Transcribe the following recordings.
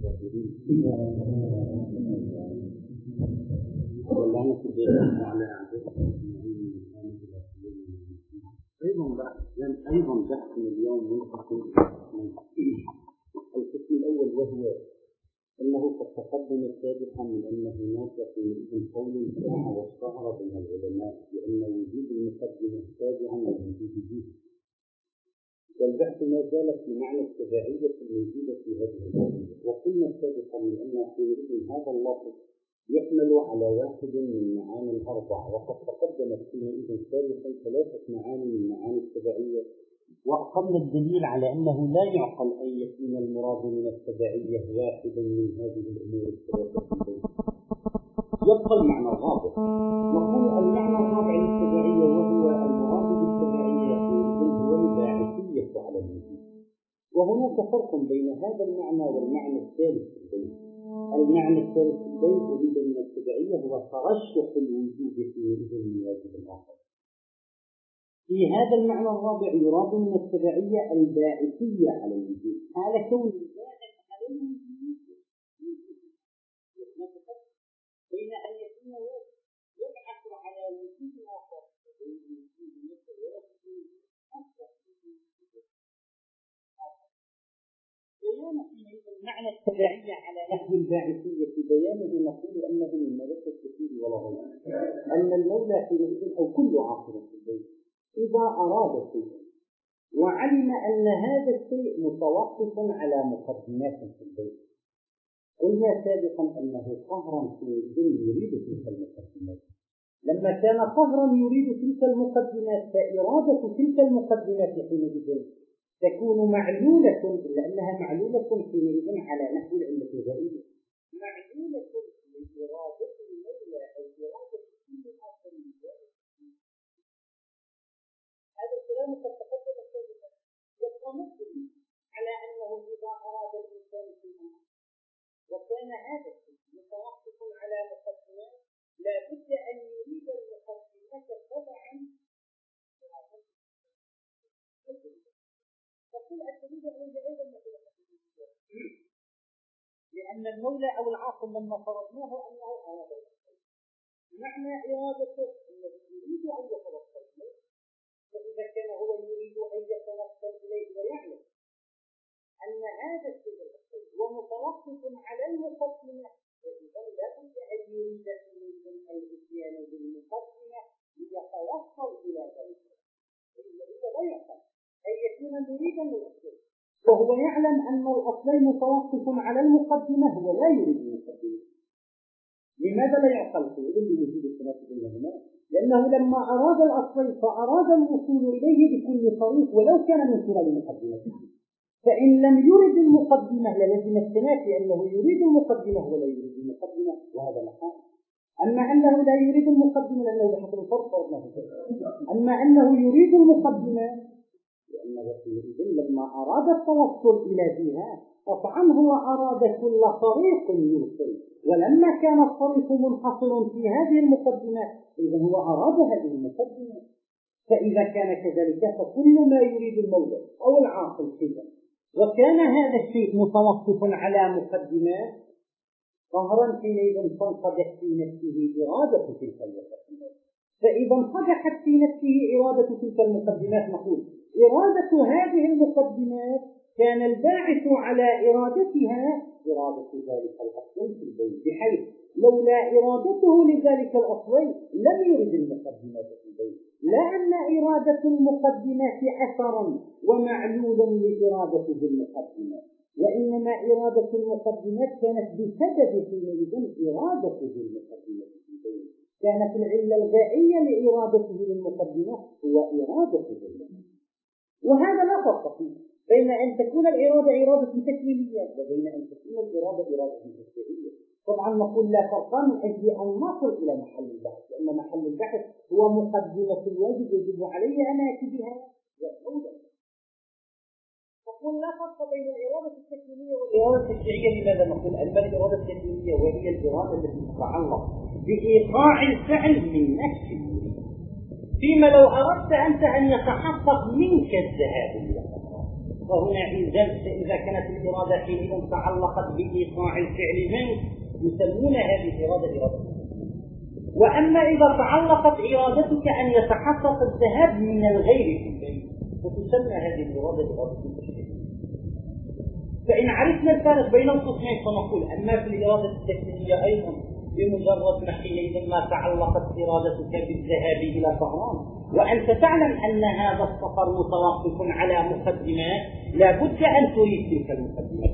واللعنة على أيضا بحث اليوم منقسم القسم الأول، وهو أنه قد تقدم سابقا من أن هناك في قول شاع واشتهر بين العلماء بأن وجود المقدمة تابعا لوجود الجزء، والبحث ما زال في معنى التبعية الموجودة في هذه القضية. وقلنا سابقا من أن حينئذ هذا اللفظ يحمل على واحد من معاني الأربع، وقد تقدمت حينئذ سابقا 3 معاني من معاني التبعية، وأقمنا الدليل على أنه لا يعقل أن يكون المراد من التبعية واحدا من هذه الأمور الثلاثة. يبقى المعنى الرابع، نقول المعنى الرابع للتبعية وهو المراد بالتبعية هو الباعثية على الوجود. وهناك فرق بين هذا المعنى والمعنى الثالث في البيت. المعنى الثالث في البيت يريد من التبعية هو ترشح الوجود حينئذ من واجب الآخر. في هذا المعنى الرابع يراد من التبعية الباعثية على الوجود، على كون الباعث على الوجود بين أن يكون يبحث على وجود آخر بيان معنى التبعية على نحو الباعثية. في بيانه نقول أنه من ملك الكثير ولا غير، أن المولى حينئذ أو كل عاقل في البيت إذا أراد شيئا وعلم أن هذا الشيء متوقف على مقدمات في البيت، قلنا سابقا أنه قهرا يريد تلك المقدمات. لما كان قهرا يريد تلك المقدمات فإرادة تلك المقدمات حينئذ تكون معلولة، لأنها معلولة حينئذ على نحو العلة الغائية، معلولة لإرادة المولى أو إرادة كل آخر من ذلك. هذا الكلام قد تقدم سابقا، يبقى مبني على أنه إذا أراد الإنسان شيئا وكان هذا الشيء متوقف على مقدمات لا بد أن يريد المقدمات تبعا تقول التريد عند أيضا لأن المولى أو العاقل لما فرضناه أنه أراد الشيء معنى إرادته أنه يريد أن يتوصل إليه، فإذا كان هو يريد أن يتوصل إليه ويعلم أن هذا الشيء هو متوقف على المقدمة، فإذا لا بد أن يريد الإتيان بالمقدمة ليتوصل إلى ذلك. إذا لا يقل أن يكون مريدا للأصل وهو يعلم أن الأصلين متوقف على المقدمة ولا يريد المقدمة، لماذا لا يعقل فيه؟ لوجود التنافس بينهما، لأنه لما أراد الأصلين فأراد الوصول إليه بكل طريق ولو كان من خلال مقدمته. فإن لم يرد المقدمة للزم التنافي أنه يريد المقدمة ولا يريد المقدمة، وهذا محال. أما أنه لا يريد المقدمة لأنه بحسب الفرق فرضنا في أما أنه يريد المقدمة لأنه لما أراد التوصل إلى فيها طبعا هو أراد كل طريق يوصل، ولما كان الطريق منحصر في هذه المقدمة إذا هو أراد هذه المقدمة. فإذا كان كذلك فكل ما يريد المولى أو العاقل شيئا وكان هذا الشيء متوقف على مقدمات ظهرا حينئذ تنقدح في نفسه إرادة تلك المقدمات. فإذا انقدحت في نفسه إرادة تلك المقدمات نقول إرادة هذه المقدمات كان الباعث على إرادتها إرادة ذلك الأصل في البيت، بحيث لولا إرادته لذلك الأصل لم يرد المقدمات في البيت، لأن إرادة المقدمات أثرا ومعلولا لإرادة المقدمات، وإنما إرادة المقدمات كانت بسبب حينئذ إرادة المقدمات في البيت، كانت العلة الغائية لإرادته للمقدمات هو إرادة المقدمات. وهذا لا فرق فيه بين أن تكون الإرادة إرادة تكوينية وبين أن تكون الإرادة إرادة تشريعية. طبعا نقول لا فرق من أجل أن نصل إلى محل البحث، لأن محل البحث هو مقدمة الواجب يجب علي أن آتي بها والأولى. نقول لا فرق بين الإرادة التكوينية والإرادة التشريعية. لماذا نقول أما الإرادة التكوينية وهي الإرادة التي تتعلق بإيقاع الفعل من نفسه، فيما لو أردت أنت أن يتحقق منك الذهاب إلى الأمر وهنا إذا كانت الإرادة حينئذ تعلقت بإيقاع الفعل منه يسمون هذه الإرادة إرادة. وأما إذا تعلقت إرادتك أن يتحقق الذهاب من الغير في البيت فتسمى هذه الإرادة إرادة التشريع. فإن عرفنا الفارق بين القسمين فنقول أما في الإرادة التكوينية أيضا بمجرد ما حينئذ ما تعلقت إرادتك بالذهاب إلى طهران وأنت تعلم أن هذا السفر متوقف على مقدمات لا بد أن تريد تلك المقدمات.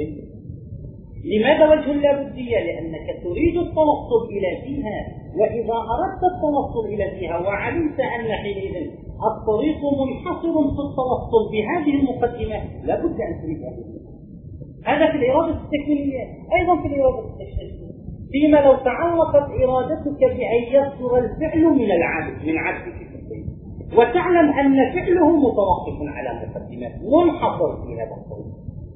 لماذا وجه اللابدية؟ لأنك تريد التوصل إلى فيها، وإذا أردت التوصل إلى فيها وعلمت أن حينئذ الطريق منحصر في التوصل بهذه المقدمات لا بد أن تريد هذا في الإرادة التكوينية. أيضا في الإرادة التشريعية فيما لو تعلقت إرادتك بأن يصدر الفعل من العبد من عبدك وتعلم أن فعله متوقف على مقدمات منحصر في هذا الطريق،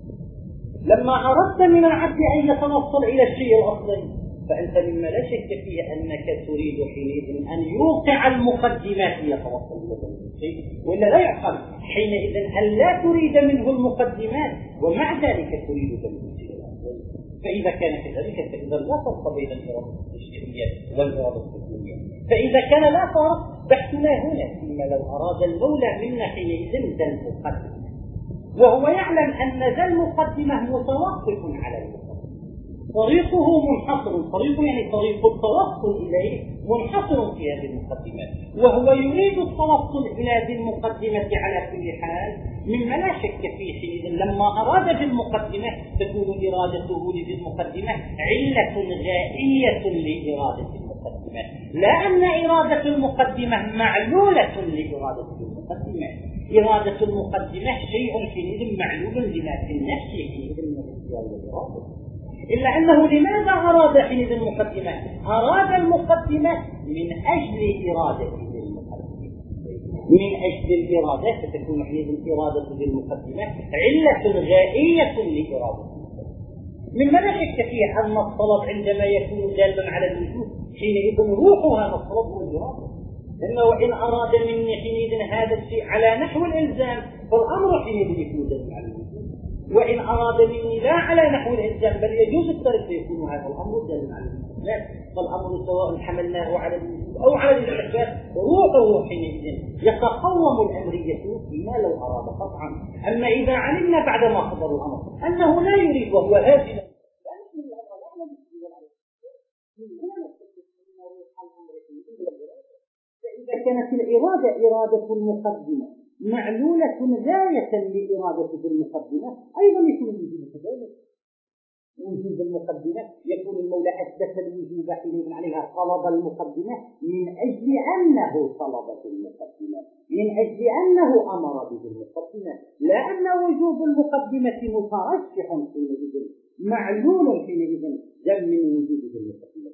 لما أردت من العبد أن يتوصل إلى الشيء الأصلي فأنت مما لا شك فيه أنك تريد حينئذ أن يوقع المقدمات ليتوصل إلى ذلك الشيء، وإلا لا يعقل حينئذ أن لا تريد منه المقدمات ومع ذلك تريد منه الشيء الأصلي. فإذا كان كذلك فإذا لا فرق بين الإرادة التشريعية والإرادة التكوينية. فإذا كان لا فرق بحثنا هنا فيما لو أراد المولى منا حينئذ ذا المقدمة وهو يعلم أن ذا المقدمة متوقف على المقدمة، طريقه منحصر، طريقه يعني طريق التوصل إليه منحصر في هذه المقدمات، وهو يريد التوصل إلى هذه المقدمة على كل حال مما لا شك فيه حينئذ لما أراد في المقدمة تكون إرادته لذي المقدمة علة غائية لإرادة المقدمة، لا أن إرادة المقدمة معلولة لإرادة المقدمة. إرادة المقدمة شيء حينئذ معلول لما في النفس حينئذ من الاختيار والإرادة، إلا أنه لماذا أراد حينئذ المقدمة؟ أراد المقدمة من أجل إرادة المقدمة، من أجل الإرادة فتكون حينئذ إرادة المقدمة علة غائية لإرادة المقدمة. مما لا شك فيه أن الطلب عندما يكون دالا على الوجود حينئذ روح هذا الطلب هو الإرادة، لأنه إن أراد مني حينئذ هذا الشيء على نحو الإلزام فالأمر حينئذ يكون دالا على الوجود، وإن أراد مني لا على نحو الإلزام بل يجوز الترك فيكون هذا الأمر دالا على الاستحباب، فالأمر سواء حملناه على الوجود أو على الاستحباب روحه حينئذ يتقوم الأمرية فيما لو أراد قطعا. أما إذا علمنا بعد ما حضر الأمر أنه لا يريد وهو هازل فإذا كانت الإرادة إرادة المقدمة معلولة غاية لإرادة المقدمة أيضا يكون الوجود كذلك. وجود المقدمة يكون المولى أثبت الوجوب حينئذ عليها طلب المقدمة من أجل أنه طلب المقدمة، من أجل أنه أمر به المقدمة، لا أن وجوب المقدمة مترشح حينئذ معلول حينئذ دم من وجوده المقدمة.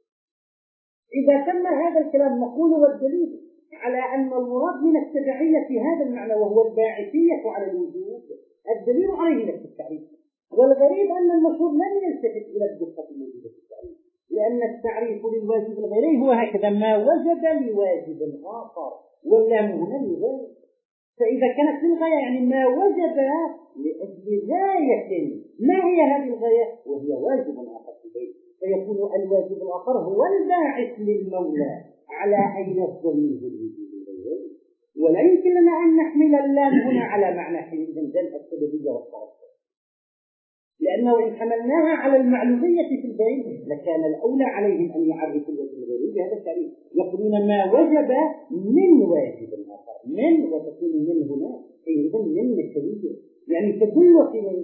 إذا تم هذا الكلام نقول والدليل على أن المراد من التبعية في هذا المعنى وهو الباعثية على الوجود الدليل عليه نفس التعريف. والغريب أن المشهور لم يلتفت إلى الدقة الموجودة في التعريف، لأن التعريف للواجب الغيري هو هكذا ما وجب لواجب آخر واللام هنا لغاية. فإذا كانت للغاية يعني ما وجب لأجل غاية، ما هي هذه الغاية؟ وهي واجب آخر في البيت، فيكون الواجب الآخر هو الباعث للمولى على أن يصدر منه الوجود الغيري. ولا يمكن لنا أن نحمل اللام هنا على معنى حينئذ السببية والتوسط، لأنه إن حملناها على المعلومية في البيت لكان الأولى عليهم أن يعرفوا الوجه الغيري بهذا التعريف، يقولون ما وجب من واجب آخر، من وتكون من هنا حينئذ من نسوية، يعني تدل حينئذ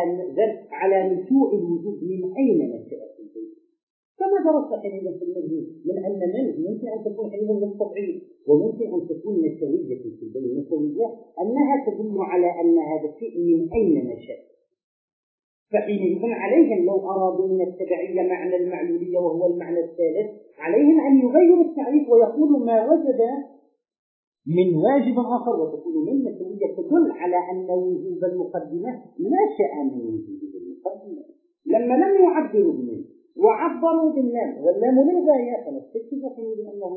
على نشوء الوجود من أين نشأ في البيت. كما درست حينئذ في المبني من أن من ممكن أن تكون حينئذ للتضعيف وممكن أن تكون نسوية في البيت. نسوية أنها تدل على أن هذا الشيء من أين نشأ، فحينئذ عليهم لو أرادوا من التبعية معنى المعلولية وهو المعنى الثالث عليهم أن يغيروا التعريف ويقولوا ما وجد من واجب آخر وتكون من نسوية تدل على أن وجوب المقدمة نشأ من وجوب المقدمة. لما لم يعبروا بمن وعبروا باللام واللام للغاية فنستكشف حينئذ أنه ما وجب لواجب آخر أي أنه ما وجب لأجل واجب آخر.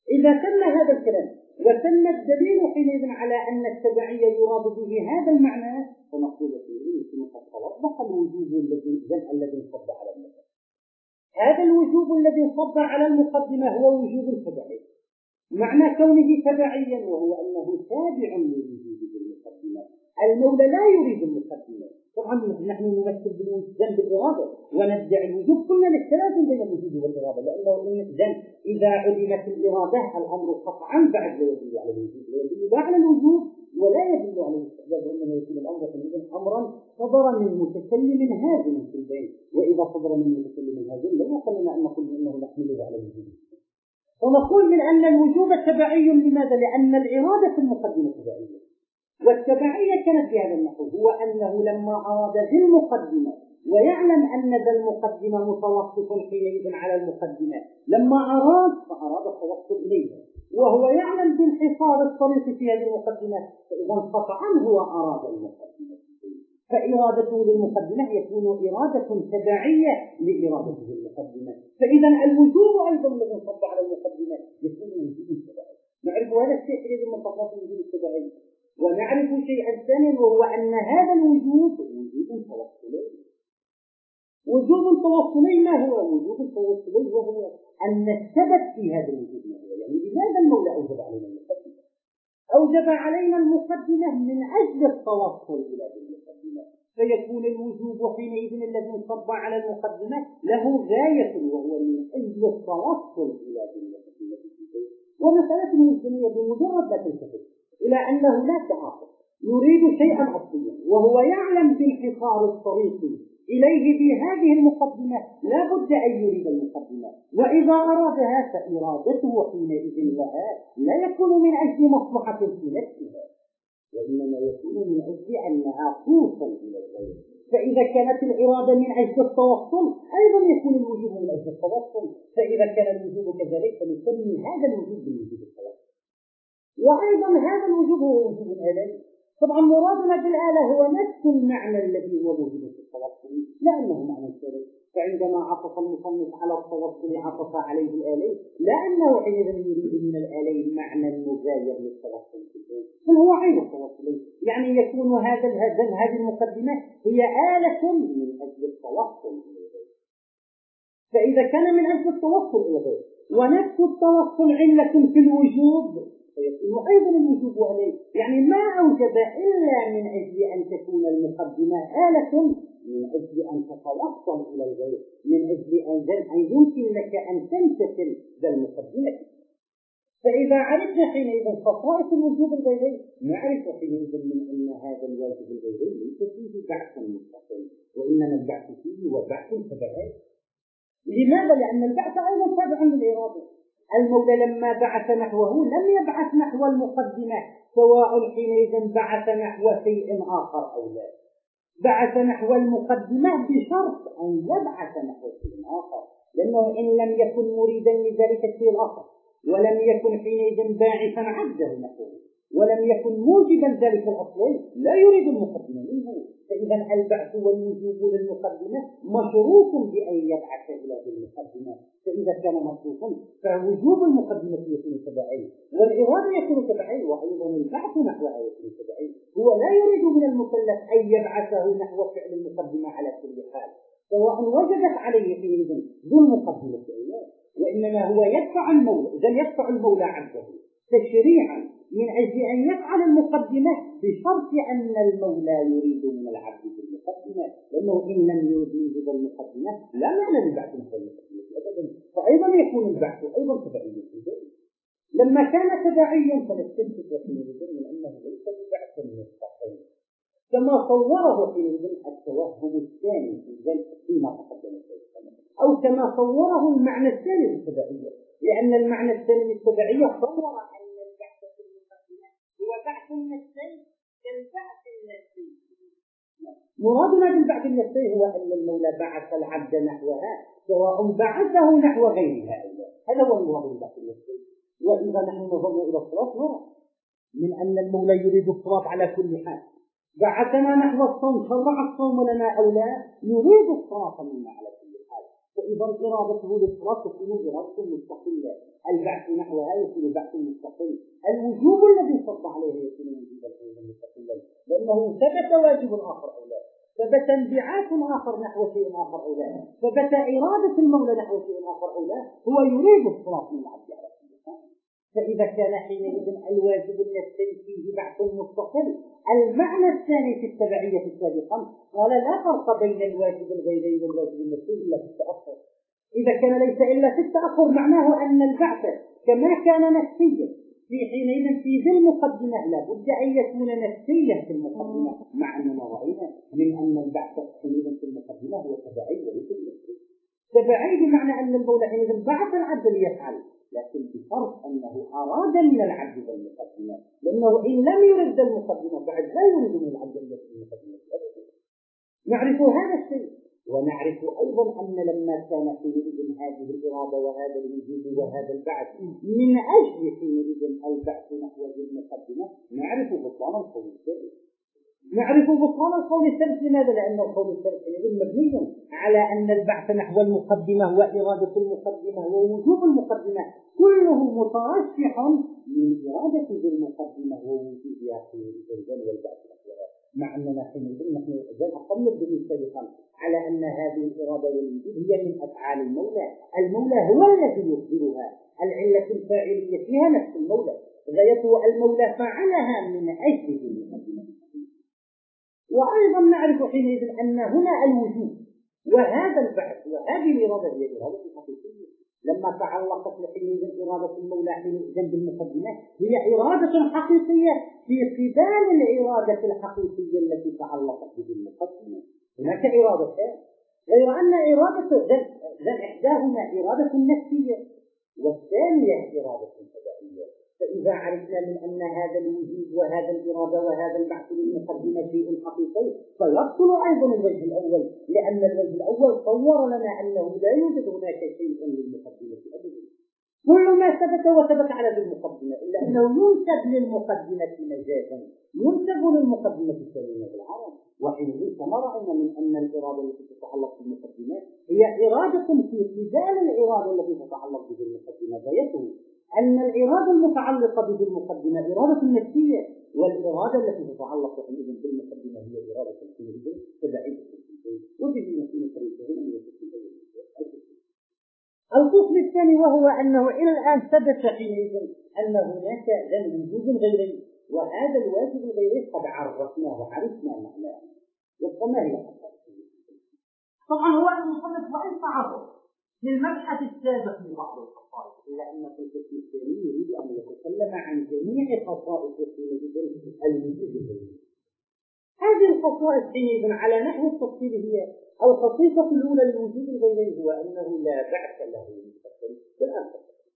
إذا تم هذا الكلام وتم الدليل حينئذ على أن التبعية يراد به هذا المعنى، فنقول فيه قد توضح الوجوب الذي انصب على المقدمة. هذا الوجوب الذي انصب على المقدمة هو وجوب التبعية، معنى كونه تبعيا وهو أنه تابع لوجوب المقدمة. المولى لا يريد المقدمة. طبعا نحن نمثل بالوجوب بالإرادة وندعي الوجوب، كلنا التلازم بين الوجوب والإرادة، لأنه إذا عدمت الإرادة الأمر قطعا بعد لا يدل على الوجوب، لا يدل على الوجوب ولا يدل على الاستحباب، وإنما يكون الأمر أمرا صدر من متكلم هازم في البين، وإذا صدر من متكلم هازم لا يقل لنا أن نقول إنه نحمله على الوجوب. ونقول من أن الوجوب تبعي. لماذا؟ لأن الإرادة في المقدمة تبعية، والتبعية كانت بهذا النحو، هو أنه لما أراد ذي المقدمة ويعلم أن ذا المقدمة متوسط حينئذ على المقدمة، لما فأراد التوصل إليها وهو يعلم بانحصار الطريق في هذه المقدمة، فإذا قطعا هو أراد المقدمة، فإرادته للمقدمة يكون إرادة تبعية لإرادته للمقدمة. فإذا الوجوب أيضا الذي انصب على المقدمة يكون وجوب تبعي. نعرف هذا الشيء الذي منطقات الوجوب التبعي، ونعرف شيئا ثانيا وهو أن هذا الوجوب وجوب توصلي. وجوب توصلي ما هو؟ وجوب توصلي وهو أن السبب في هذا الوجوب ما هو؟ يعني لماذا المولى أوجب علينا المقدمة؟ أوجب علينا المقدمة من أجل التوصل إلى المقدمة، فيكون الوجوب حينئذ الذي انصب على المقدمة له غاية وهو من أجل التوصل إلى المقدمة. ومسألة المسلمية بمجرد لا تلتفت إلى أن هناك آخر يريد شيئا أصليا وهو يعلم بانحصار الطريق إليه بهذه المقدمة، لا بد أن يريد المقدمة، وإذا أرادها فإرادته حينئذ لها لا يكون من أجل مصلحة في نفسها، وإنما يكون من أجل أنها توصل إلى الغير. فإذا كانت الإرادة من أجل التوصل أيضا يكون الوجوب من أجل التوصل، فإذا كان الوجوب كذلك فنسمي هذا الوجوب بالوجوب التوصل. وأيضا هذا الوجوب هو وجوب الآلة. طبعا مرادنا بالآلة هو نفس المعنى الذي هو موجود في التوصل، لأنه معنى ثالث. فعندما عطف المصنف على التوصل عطف عليه الآلة، لأنه حينئذ يريد من الآلة معنى مغاير للتوصل، بل هو عين التوصل. يعني يكون هذه المقدمة هي آلة من أجل التوصل إلى الغير. فإذا كان من أجل التوصل إلى الغير ونفس التوصل علة في الوجوب فيكون أيضا الوجوب عليه. يعني ما أوجب إلا من أجل أن تكون المقدمة آلة من أجل أن تتوصل إلى الغير، من أجل أن يمكن لك أن تمتثل ذا المقدمة. فإذا عرفنا حينئذ خصائص الوجوب الغيري نعرف حينئذ من أن هذا الواجب الغيري ليس فيه بعث مستقل، وإنما البعث فيه هو بعث تبعي. لماذا؟ لأن البعث أيضا تابع للإرادة. المولى لما بعث نحوه لم يبعث نحو المقدمة سواء حينئذ بعث نحو شيء آخر أو لا، بعث نحو المقدمة بشرط أن يبعث نحو شيء آخر، لأنه إن لم يكن مريدا لذلك الشيء الآخر ولم يكن حينئذ باعثا عبده نحوه ولم يكن موجبا ذلك الأصل لا يريد المقدمة منه. فإذا البعث والوجوب للمقدمة مشروط بأن يبعث إلى المقدمة. فإذا كان مشروطا فوجوب المقدمة يكون تبعي والإرادة يكون تبعي، وأيضا البعث نحوها يكون تبعي. هو لا يريد من المكلف أن يبعثه نحو فعل المقدمة على كل حال سواء وجدت عليه حينئذ ذو المقدمة أو لا، وإنما هو يدفع المولى عبده تشريعا من أجل أن يفعل المقدمة بشرط أن المولى يريد من العبد في المقدمة، لأنه إن لم يريد منه المقدمة لا معنى للبعث نحو المقدمة أبدا. فأيضا يكون البعث أيضا تبعيا في ذلك. لما كان تبعيا فنستنتج حينئذ من أنه ليس ببعث مستقل كما صوره حينئذ التوهم الثاني في ذلك فيما تقدم أو كما صوره المعنى الثاني للتبعية، لأن المعنى الثاني للتبعية صور أن البعث في المقدمة هو بعث النفسي كالبعث النفسي. مرادنا بالبعث النفسي هو أن المولى بعث العبد نحوها سواء بعثه نحو غيرها أو لا. هذا هو المراد بالبعث النفسي. وإذا نحن نظرنا إلى الصراط نرى من أن المولى يريد الصراط على كل حال، بعثنا نحو الصوم شرع الصوم لنا أو لا يريد الصراط منا على كل حال. فإذا إرادته للصراط تكون إرادة مستقلة. البعث نحوها يكون البعث المستقل. الوجوب الذي صب عليه يكون وجوبا مستقلا، لأنه ثبت واجب آخر أو لا، ثبت انبعاث آخر نحو شيء آخر أو لا، ثبت إرادة المولى نحو شيء آخر أو لا، هو يريد الصراط من العبد على كل حال. فإذا كان حينئذ الواجب النفسي فيه بعث مستقل. المعنى الثاني في التبعية السابقة قال لا فرق بين الواجب الغيري والواجب النفسي إلا في التأخر. إذا كان ليس إلا في التأخر معناه أن البعث كما كان نفسيا في حينئذ في ذي المقدمة لا بد أن يكون نفسيا في المقدمة، مع أننا رأينا من أن البعث حينئذ في المقدمة هو تبعي وليس نفسي. تبعي بمعنى أن المولى حينئذ بعث العبد ليفعل، لكن بفرق أنه أراد من العبد المقدمة، لأنه إن لم يرد المقدمة بعد لا يريد من العبد المقدمة. نعرف هذا الشيء، ونعرف أيضا أن لما كان حينئذ هذه الإرادة وهذا الوجود وهذا البعث من أجل حينئذ البعث نحو المقدمة نعرف بطلان القول الثالث. نعرف بطلان القول الثالث لماذا؟ لأن القول الثالث مبني على أن البعث نحو المقدمة وإرادة المقدمة ووجوب المقدمة كله مترشح من إرادة المقدمة ووجودها في الإنسان والبعث نحوها، مع أننا حينئذ نحن أقمنا الدليل سابقا على أن هذه الإرادة والوجود هي من أفعال المولى. المولى هو الذي يصدرها، العلة الفاعلية فيها نفس المولى، غايته المولى فعلها من أجل المقدمة. وأيضا نعرف حينئذ أن هنا الوجود وهذا البعث وهذه الإرادة هي إرادة حقيقية. لما تعلقت حينئذ إرادة المولى حينئذ بالمقدمة هي إرادة حقيقية في قبال الإرادة الحقيقية التي تعلقت بالمقدمة. هناك إرادتان، غير أن إرادة ذن إحداهما إرادة نفسية والثانية إرادة تبعية. فإذا عرفنا من أن هذا الوجود وهذا الإرادة وهذا البعث للمقدمة شيء حقيقي فيبطل أيضا الوجه الأول، لأن الوجه الأول صور لنا أنه لا يوجد هناك شيء للمقدمة أبدا. كل ما ثبت وثبت على ذي المقدمة إلا أنه ينسب للمقدمة مجازا، ينسب للمقدمة الثانية بالعرب. وحينئذ كما رأينا من أن الإرادة التي تتعلق بالمقدمات هي إرادة في قبال الإرادة التي تتعلق بالمقدمة. غايته أن الإرادة المتعلقة بالمقدمة إرادة نفسية، والإرادة التي تتعلق بالمقدمة هي إرادة تبعية. وبه يكون طريقين أن يكون القسم الثاني، وهو أنه إلى الآن ثبت حينئذ أن هناك وجود غيري، وهذا الواجب الغيري قد عرفناه وعرفنا معناه. وما هي طبعا هو المصنف وإن تعرض للمبحث السابق من بعض الخصائص، إلا أن في القسم الثاني يريد أن يتكلم عن جميع خصائص الوجود الغيري. هذه الخصائص حينئذ على نحو التفصيل هي الخصيصة الأولى للوجود الغيري هو أنه لا بعث له بالآن.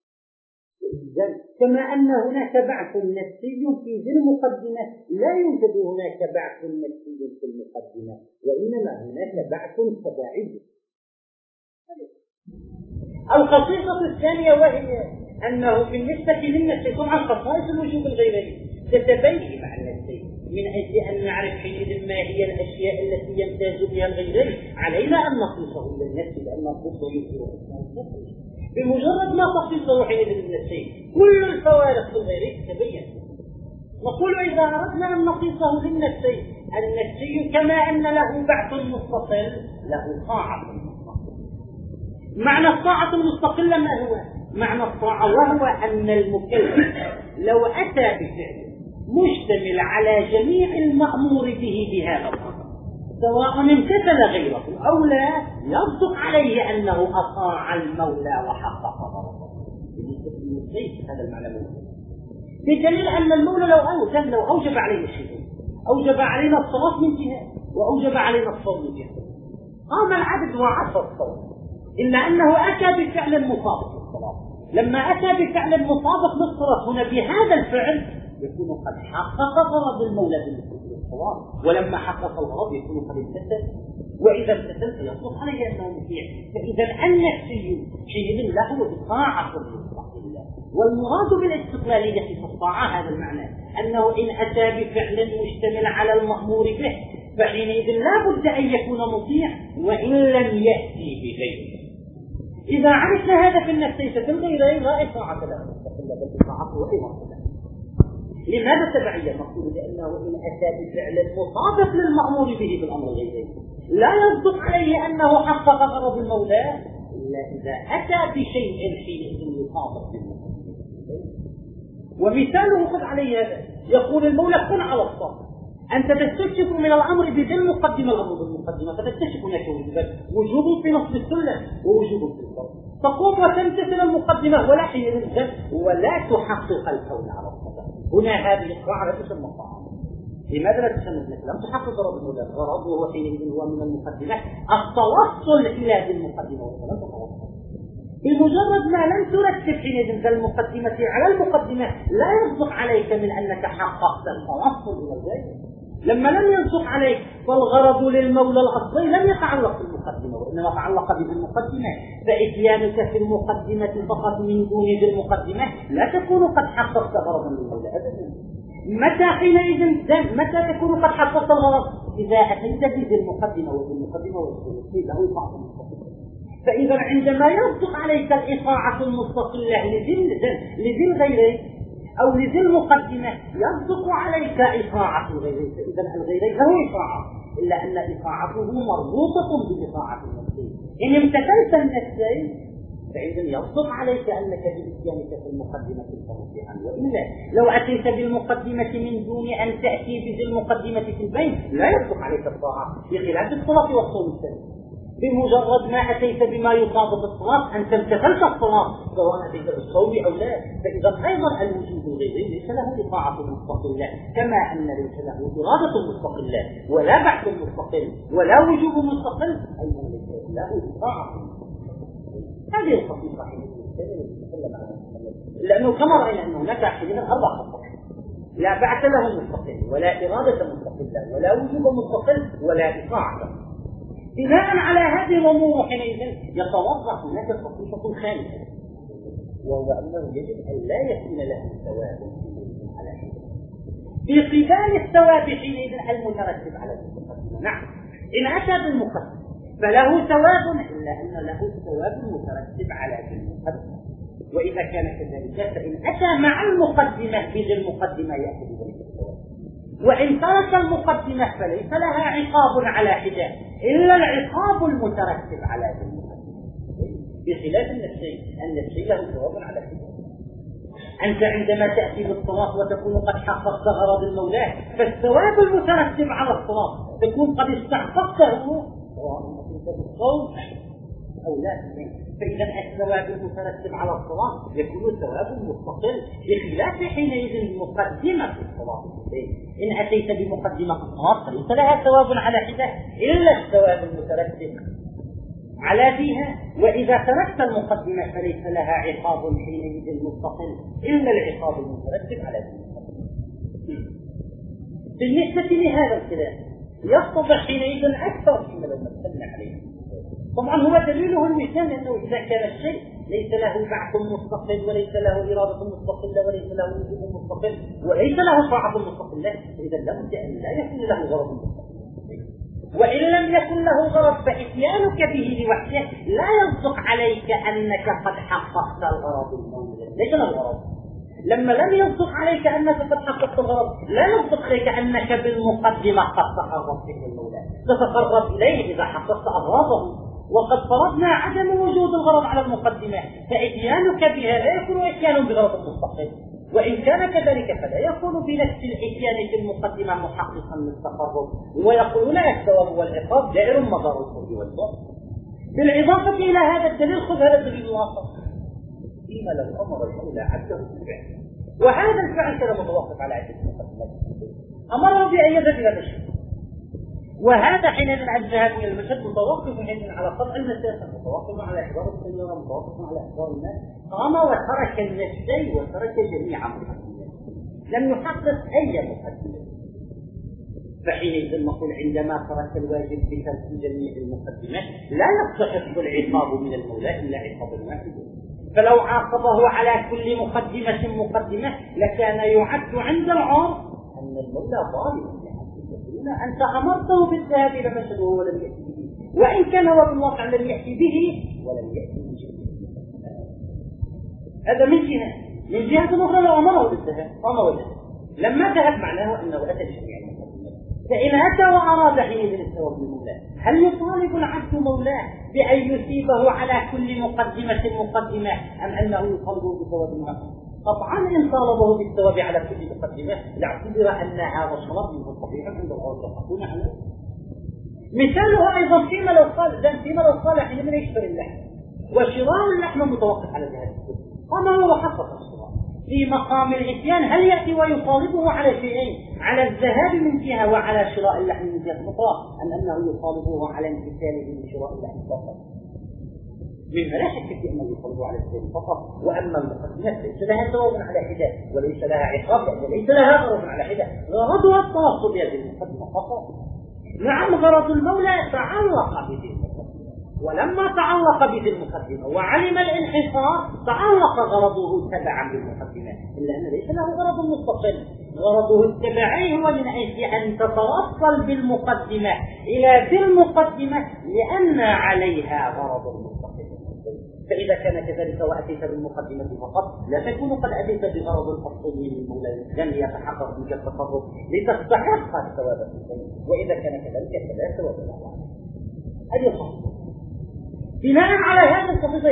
كما أن هناك بعث نفسي في ذي المقدمة لا يوجد هناك بعث نفسي في المقدمة، وإنما هناك بعث تبعي. الخصيصة الثانية وهي أنه بالنسبة للنفس طبعا خصائص الوجود الغيري تتبين مع النفس من أجل أن نعرف حينئذ ما هي الأشياء التي يمتاز بها الغيري علينا أن نقيسه للنفس، لأن نقيسه يظهر بمجرد ما تقيسه حينئذ للنفس كل الفوارق في الغيري تتبين. نقول إذا أردنا أن نقيسه للنفس النفسي كما أن له بعث مستقل له طاعة مستقلة. معنى الطاعة المستقلة ما هو؟ معنى الطاعة وهو أن المكلف لو أتى بفعل مشتمل على جميع المأمور به بهذا الأمر سواء امتثل غيره أو لا يصدق عليه أنه أطاع المولى وحقق غرضه. هذا المعنى مهم، بدليل أن المولى لو أوجب عليه شيء أوجب علينا الصلاة من جهة وأوجب علينا الصوم من جهة، قام العبد وعصى الصوم إلا أنه أتى بفعل مطابق للصلاة. لما أتى بفعل مطابق للصلاة هنا بهذا الفعل يكون قد حقق غرض المولى بالصواب، ولما حقق الغرض يكون قد امتثل، وإذا امتثل فيصدق عليه أنه مطيع. فإذا النفسي حينئذ له طاعة مستقلة، والمراد بالاستقلالية في الطاعة هذا المعنى أنه إن أتى بفعل مشتمل على المأمور به فحينئذ لا بد أن يكون مطيع وإن لم يأتي بغيره. إذا عرفنا هذا في النفسين ففي الغيرين لا إطاعة له مستقلة بل إطاعته أيضا. لماذا تبعية المقصود؟ لأنه إن أتى بفعل مطابق للمأمور به بالأمر الغيري لا يصدق عليه أنه حقق غرض المولى إلا إذا أتى بشيء حينئذ يطابق بالمأمور. ومثاله خذ عليه هذا، يقول المولى كن على الصف، أنت تستكشف من الأمر بذي المقدمة الأمر بالمقدمة، فتكتشف هناك وجوب في نصب السلة ووجوب في الصف، تقوم وتمتثل المقدمة ولا حينئذ ولا تحقق الكون على الصف. هنا هذه القاعدة تسمى الطاعة. لماذا لا تسمى مثل لم تحقق غرض المولى؟ الغرض وهو حينئذ هو من المقدمة التوصل إلى ذي المقدمة ولم تتوصل. بمجرد ما لم ترتب حينئذ المقدمة على المقدمة لا يصدق عليك من أنك حققت التوصل إلى الغاية. لما لم يصدق عليك فالغرض للمولى الأصلي لم يتعلق بالمقدمة وإنما تعلق بالمقدمة، فإتيانك في المقدمة فقط من دون ذي المقدمة لا تكون قد حققت غرضا للمولى أبدا. متى حينئذ متى تكون قد حققت الغرض؟ إذا أتيت بذي المقدمة وذي المقدمة والسلوكي له بعض المقدمة. فإذا عندما يصدق عليك الإطاعة المستقلة لذي الغيرين أو لذي المقدمة يصدق عليك إطاعة الغيرين، فإذا الغيرين له إطاعة إلا أن إطاعته مربوطة بإطاعة النفسين. إن امتثلت النفسين فإذا يصدق عليك أنك بإتيانك في المقدمة الفرض عنه، وإلا لو أتيت بالمقدمة من دون أن تأتي بذي المقدمة في البين لا يصدق عليك الطاعة، بخلاف الصلاة والصوم الثاني. بمجرد ما أتيت بما يطابق الصلاة أنت امتثلت الصلاة سواء أتيت بالصوم أو لا. فإذا أيضا الوجود الغيري ليس له إطاعة مستقلة كما أن ليس له إرادة مستقلة ولا بحث مستقل ولا وجوب مستقل، أيضا ليس له إطاعة. هذه الخصيصة لأنه كما رأينا أنه هناك أحيانا 4 خصائص: لا بعث له مستقل ولا إرادة مستقلة ولا وجوب مستقل ولا إطاعة. بناء على هذه الأمور حينئذ يتوضح هناك خصيصة خامسة، وهو أنه يجب أن لا يكون له ثواب على حده في قبال الثواب حينئذ المترتب على المقدمة. نعم إن أتى بالمقدمة فله ثواب إلا أن له الثواب المترتب على المقدمة، وإذا كان كذلك فإن أتى مع المقدمة بذي المقدمة يأخذ ذلك الثواب، وإن ترك المقدمة فليس لها عقاب على حده إلا العقاب المترتب على ذي المقدمة، بخلاف النفسي له ثواب على حده. أنت عندما تأتي بالصلاة وتكون قد حققت غرض المولى فالثواب المترتب على الصلاة تكون قد استحققته سواء أتيت بالصوم أو لا. فإذا الثواب المترتب على الصلاة يكون ثواب مستقل، بخلاف حينئذ مقدمة الصلاة. إن أتيت بمقدمة الصلاة فليس لها ثواب على حدة إلا الثواب المترتب على فيها، وإذا تركت المقدمة فليس لها عقاب حينئذ مستقل إلا العقاب المترتب على فيها. بالنسبة لهذا الكلام يتضح حينئذ أكثر مما لو مثلنا عليه. طبعا هو دليله المثال أنه إذا كان الشيء ليس له بعث مستقل وليس له إرادة مستقلة وليس له وجود مستقل وليس له طاعة مستقلة، إذا لابد أن لا يكون له غرض مستقل. وإن لم يكن له غرض فإتيانك به لوحده لا يصدق عليك أنك قد حققت الغرض المولى، ليس له غرض. لما لم يصدق عليك أنك قد حققت الغرض لا يصدق عليك أنك بالمقدمة قد تقربت به المولى، تتقرب إليه إذا حققت أغراضه. وقد فرضنا عدم وجود الغرض على المقدمة، فإتيانك بها لا يكون إتيان بغرض مستقل، وإن كان كذلك فلا يكون بنفس الإتيان في المقدمة محققا للتقرب. ويقولون الثواب والعقاب دائر مدار القرب والبعد. بالإضافة إلى هذا الدليل خذ هذا الدليل الواقع فيما لو أمر المولى عبده بالفعل، وهذا الفعل كان متوقف على عدة مقدمات، أمره بأن يذهب إلى المشهد، وهذا حينئذ عن الذهاب الى المشهد متوقف على قطع المسافه، متوقف على احضار السياره، متوقف على احضار الناس. قام وترك النفسين وترك جميع مقدمات، لم يحقق اي مقدمه. فحينئذ نقول عندما ترك الواجب بترك جميع المقدمات لا يستحق العقاب من المولى الا عقاب واحد. فلو عاقبه على كل مقدمه لكان يعد عند العرف ان المولى ظالم، أنت أمرته بالذهاب إلى مشهد وهو لم يأتي به، وإن كان هو بالواقع لم يأتي به ولم يأتي بشيء. هذا من جهة. من جهة أخرى لو أمره بالذهاب قام وجهه، لما ذهب معناه أنه أتى بشريعة المقدمات. فإن أتى وأراد حينئذ الثواب لمولاه، هل يطالب العبد مولاه بأن يثيبه على كل مقدمة أم أنه يطالبه بثواب المقدمة؟ طبعا إن طالبه بالثواب على كل مقدمة لاعتبر أن هذا الشرط منه صحيحا عند الغرض عليه. مثاله أيضا فيما لو قال حينئذ يشتري اللحم، وشراء اللحم متوقف على جهة السوق، وما هو حقق الشراء في مقام الإتيان، هل يأتي ويطالبه على شيئين، على الذهاب من جهة وعلى شراء اللحم من جهة أخرى، أم أنه يطالبه على امتثاله من شراء اللحم فقط؟ مما لا شك في أنه يطالبه على الذهاب فقط. وأما المقدمات ليس لها ثواب على حدة وليس لها عقاب، لأن ليس لها غرض على حدة، غرضها التواصل بهذه المقدمة فقط. نعم غرض المولى تعلق بذي المقدمة، ولما تعلق بذي المقدمة وعلم الانحصار تعلق غرضه تبعا بالمقدمة، إلا أن ليس له غرض مستقل. غرضه التبعي هو من أجل أن تتوصل بالمقدمة إلى ذي المقدمة لأن عليها غرض مستقل. فإذا كان كذلك وأتيت بالمقدمة فقط لا تكون قد أتيت بغرض الأصلي من المولى لم يتحقق بك التصرف لتستحق الثواب، وإذا كان كذلك فلا ثواب له. هذه الخطوة. بناء على هذه القضية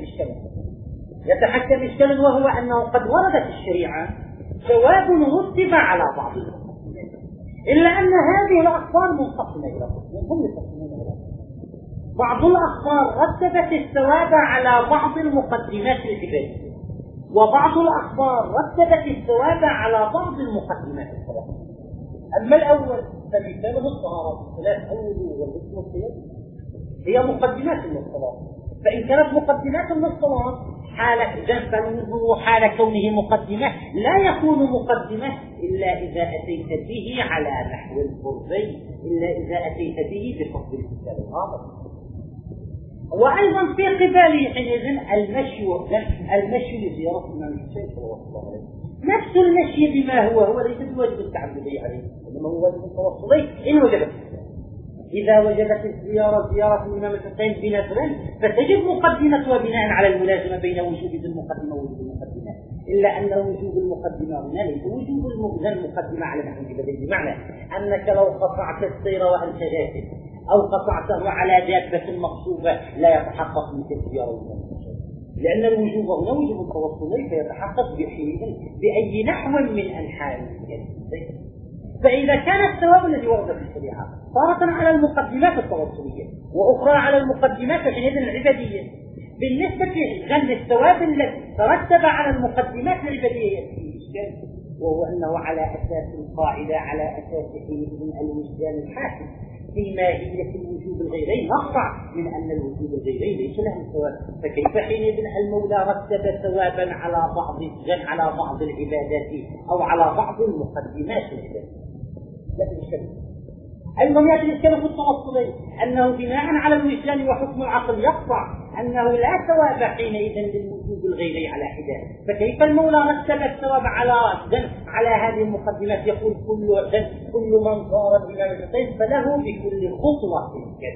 يتحكم إشكال وهو أنه قد وردت الشريعة ثواب رتب على بعض المقدمات، إلا أن هذه الأخبار منقسمة إلى قسمين. بعض الأخبار رتبت الثواب على بعض المقدمات العبادية، وبعض الأخبار رتبت الثواب على بعض المقدمات الصلاة. أما الأول فمثاله الطهارة الصلاة الوضوء والغسل والصيام هي مقدمات للصلاة، فإن كانت مقدمات للصلاة حالة جنب الوضوء حال كونه مقدمة لا يكون مقدمة إلا إذا أتيت به على نحو الفرضي، إلا إذا أتيت به بحسب الكتاب الغامض. وأيضا في قباله حينئذ المشي لزيارة الإمام الحسين صلى الله عليه وسلم، نفس المشي بما هو ليس بواجب التعبدي عليه، إنما هو واجب التوصلي إن وجبت. إذا وجبت الزيارة زيارة الإمام الحسين بنذر فتجد مقدمة وبناء على الملازمة بين وجوب المقدمة ووجوب المقدمة، إلا أن وجوب المقدمة هنا ليس وجوب المقدمة على نحو الجبلين، بمعنى أنك لو قطعت السير وأنت جاهز أو قطعته على دابة مقصوبة لا يتحقق منك الزيارة الإمام الحسين، لأن الوجوب هنا وجوب التوصلي فيتحقق بأي نحو من أنحاء الجبلين. فإذا كان الثواب الذي ورد في الشريعة تارة على المقدمات التوصلية وأخرى على المقدمات العبادية، بالنسبة للثواب الذي ترتب على المقدمات العبادية يأتي إشكال، وهو أنه على أساس القاعدة على أساس حينئذ الوجدان الحاكم في ماهية الوجوب الغيرين نقطع من أن الوجوب الغيرين ليس له ثواب، فكيف حينئذ المولى رتب ثوابا على بعض العبادات أو على بعض المقدمات العبادية؟ أيضا يأتي الإشكال في التوصلي أنه بناء على الوجدان وحكم العقل يقطع أنه لا ثواب حينئذ للوجوب الغيري على حدة، فكيف المولى رتب الثواب على هذه المقدمات؟ يقول كل من صار الإمام الحسين فله بكل خطوة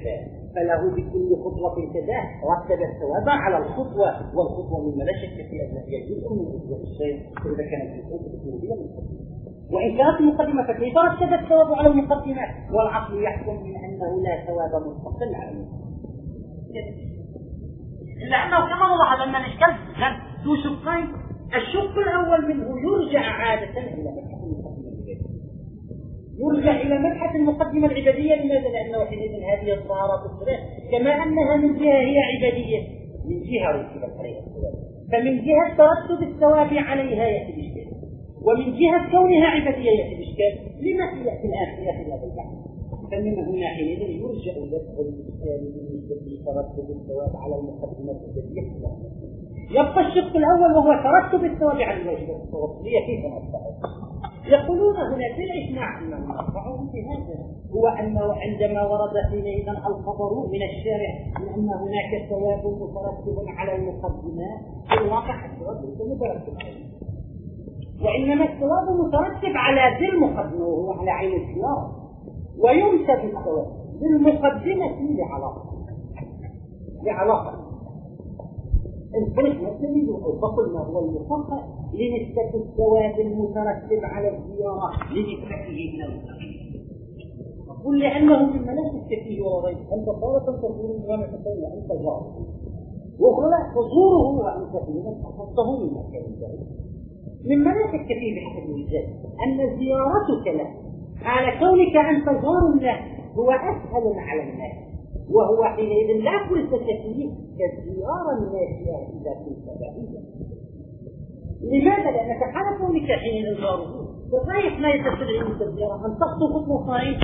كذا رتب الثواب على الخطوة، والخطوة مما لا شك في أنها جزء من أجزاء الشيء، فإذا كانت الخطوة وإن كانت المقدمة فكيف رتب الثواب على المقدمات؟ والعقل يحكم من أنه لا ثواب مستقل على المقدمات، إلا أنه كما وضح أن الإشكال ذو شقين. الشق الأول منه يرجع عادة إلى مبحث المقدمة العبادية، يرجع إلى مبحث المقدمة العبادية. لماذا؟ لأنه حينئذ هذه الطهارة الصلاة كما أنها من جهة هي عبادية من جهة رتبت عليها الثواب، فمن جهة ترتب الثواب عليها يأتي الإشكال، ومن جهة كونها عبادية يأتي الإشكال. لما يأتي الآن في هذا البحث؟ فمن هنا حينئذ يرجع لفظ الإشكال بالنسبة لترتب الثواب على المقدمات العبادية. يبقى الشق الأول وهو ترتب الثواب على الواجبات التوصلية. كيف نرفعه؟ يقولون هنا في الإجماع أنه نرفعه بهذا، هو أنه عندما ورد حينئذ الخبر من الشارع من أن هناك ثواب مترتب على المقدمات، في الواقع الثواب ليس مترتب عليه، وإنما الثواب مترتب على ذي المقدمة وهو على عين الخيار، وينسب الثواب للمقدمة لعلاقة. الفرق نجد فقلنا هو المصحح لنسبة الثواب المترتب على الزيارة لنسبته إلى المتقين. قل لأنه مما لا شك فيه ولا ريب أنت طالبا تزور الجامع الحسين أنت جار وهنا تزوره وأنت فيه تحطه من مكان ذلك مما لا شك فيه بحسب الرجال أن زيارتك له على كونك أنت جار له هو أسهل على الناس، وهو حينئذ لا فرصة فيه كالزيارة الناشئة إذا كنت بعيدا. لماذا؟ لأنك حال كونك حينئذ جاره فالرايح لا يستدعي منك الزيارة أن تخطو خطوة صغيرة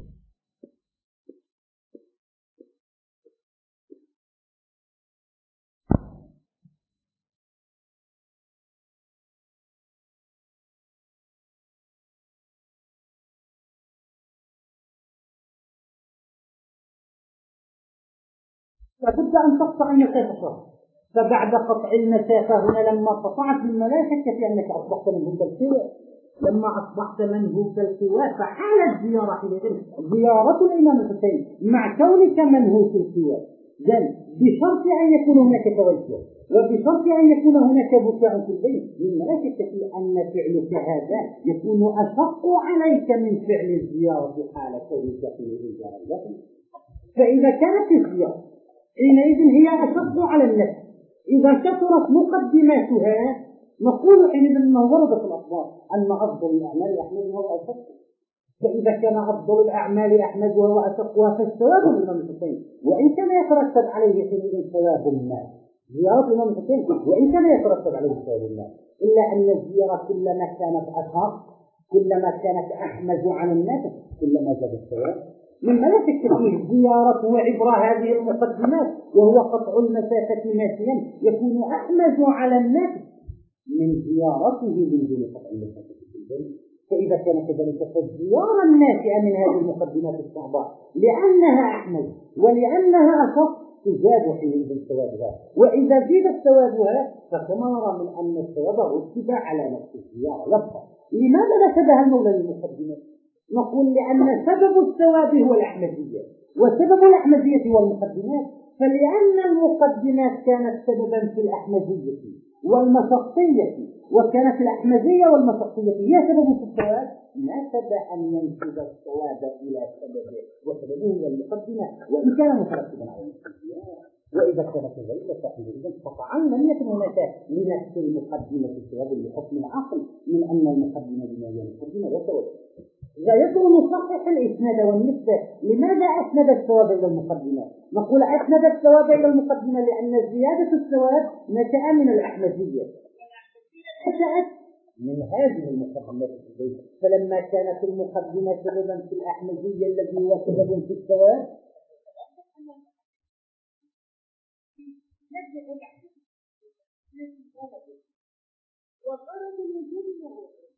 لابد أن تقطع المسافة شهر. فبعد قطع المسافة هنا لما قطعت مما لا شك في أنك أصبحت منهوك السواء، لما أصبحت منهوك السواء فحالت زيارة حينئذ زيارة الإمام الحسين مع كونك منهوك السواء بشرط أن يكون هناك توجه وبشرط أن يكون هناك بكاء في البيت، مما لا شك في أن فعلك هذا يكون أشق عليك من فعل الزيارة حال كونك في الزيارة. فإذا كانت الزيارة حينئذ هي أشد على النفس إذا كثرت مقدماتها نقول حينئذ أنه ورد في الأخبار أن أفضل الأعمال أحمدها وأشد. فإذا كان أفضل الأعمال أحمدها وأشقها فالثواب الإمام الحسين وإن كان يترتب عليه حينئذ ثواب الناس زيارة الإمام الحسين وإن كان يترتب عليه ثواب الناس، إلا أن الزيارة كلما كانت أشق كلما كانت أحمد على الناس كلما زاد الثواب. مما لا شك فيه زيارة وعبر هذه المقدمات وهو قطع المسافة ماشيا يكون أحمد على الناس من زيارته من دون قطع المسافة في البيت. فإذا كان كذلك فالزيارة الناشئة من هذه المقدمات الصعبة لأنها أحمد ولأنها أشق تزاد حينئذ ثوابها، وإذا زيدت ثوابها فكما نرى من أن الثواب رتب على نفس الزيارة يبقى. لماذا نسبها المولى للمقدمات؟ نقول لأن سبب الثواب هو الأحمدية وسبب الأحمدية هو المقدمات، فلأن المقدمات كانت سببا في الأحمدية والمشقية وكانت الأحمدية والمشقية هي سبب في الثواب ناسب أن ينسب الثواب إلى سببه وسببه هو المقدمات وإن كان مترتبا على الأحمدية. وإذا كان كذلك فحينئذ قطعا لم يكن هناك لنفس المقدمة الثواب لحكم العقل من أن المقدمة بما هي المقدمة لا ثواب. لا يكون مصحح الإسناد والنسبة. لماذا أسند الثواب إلى المقدمة؟ نقول أسند الثواب إلى المقدمة لأن زيادة الثواب نشأ من الأحمدية نشأت من هذه المقدمات في البيت، فلما كانت المقدمة سببا في الأحمدية الذي هو سبب في الثواب وقرب الوجود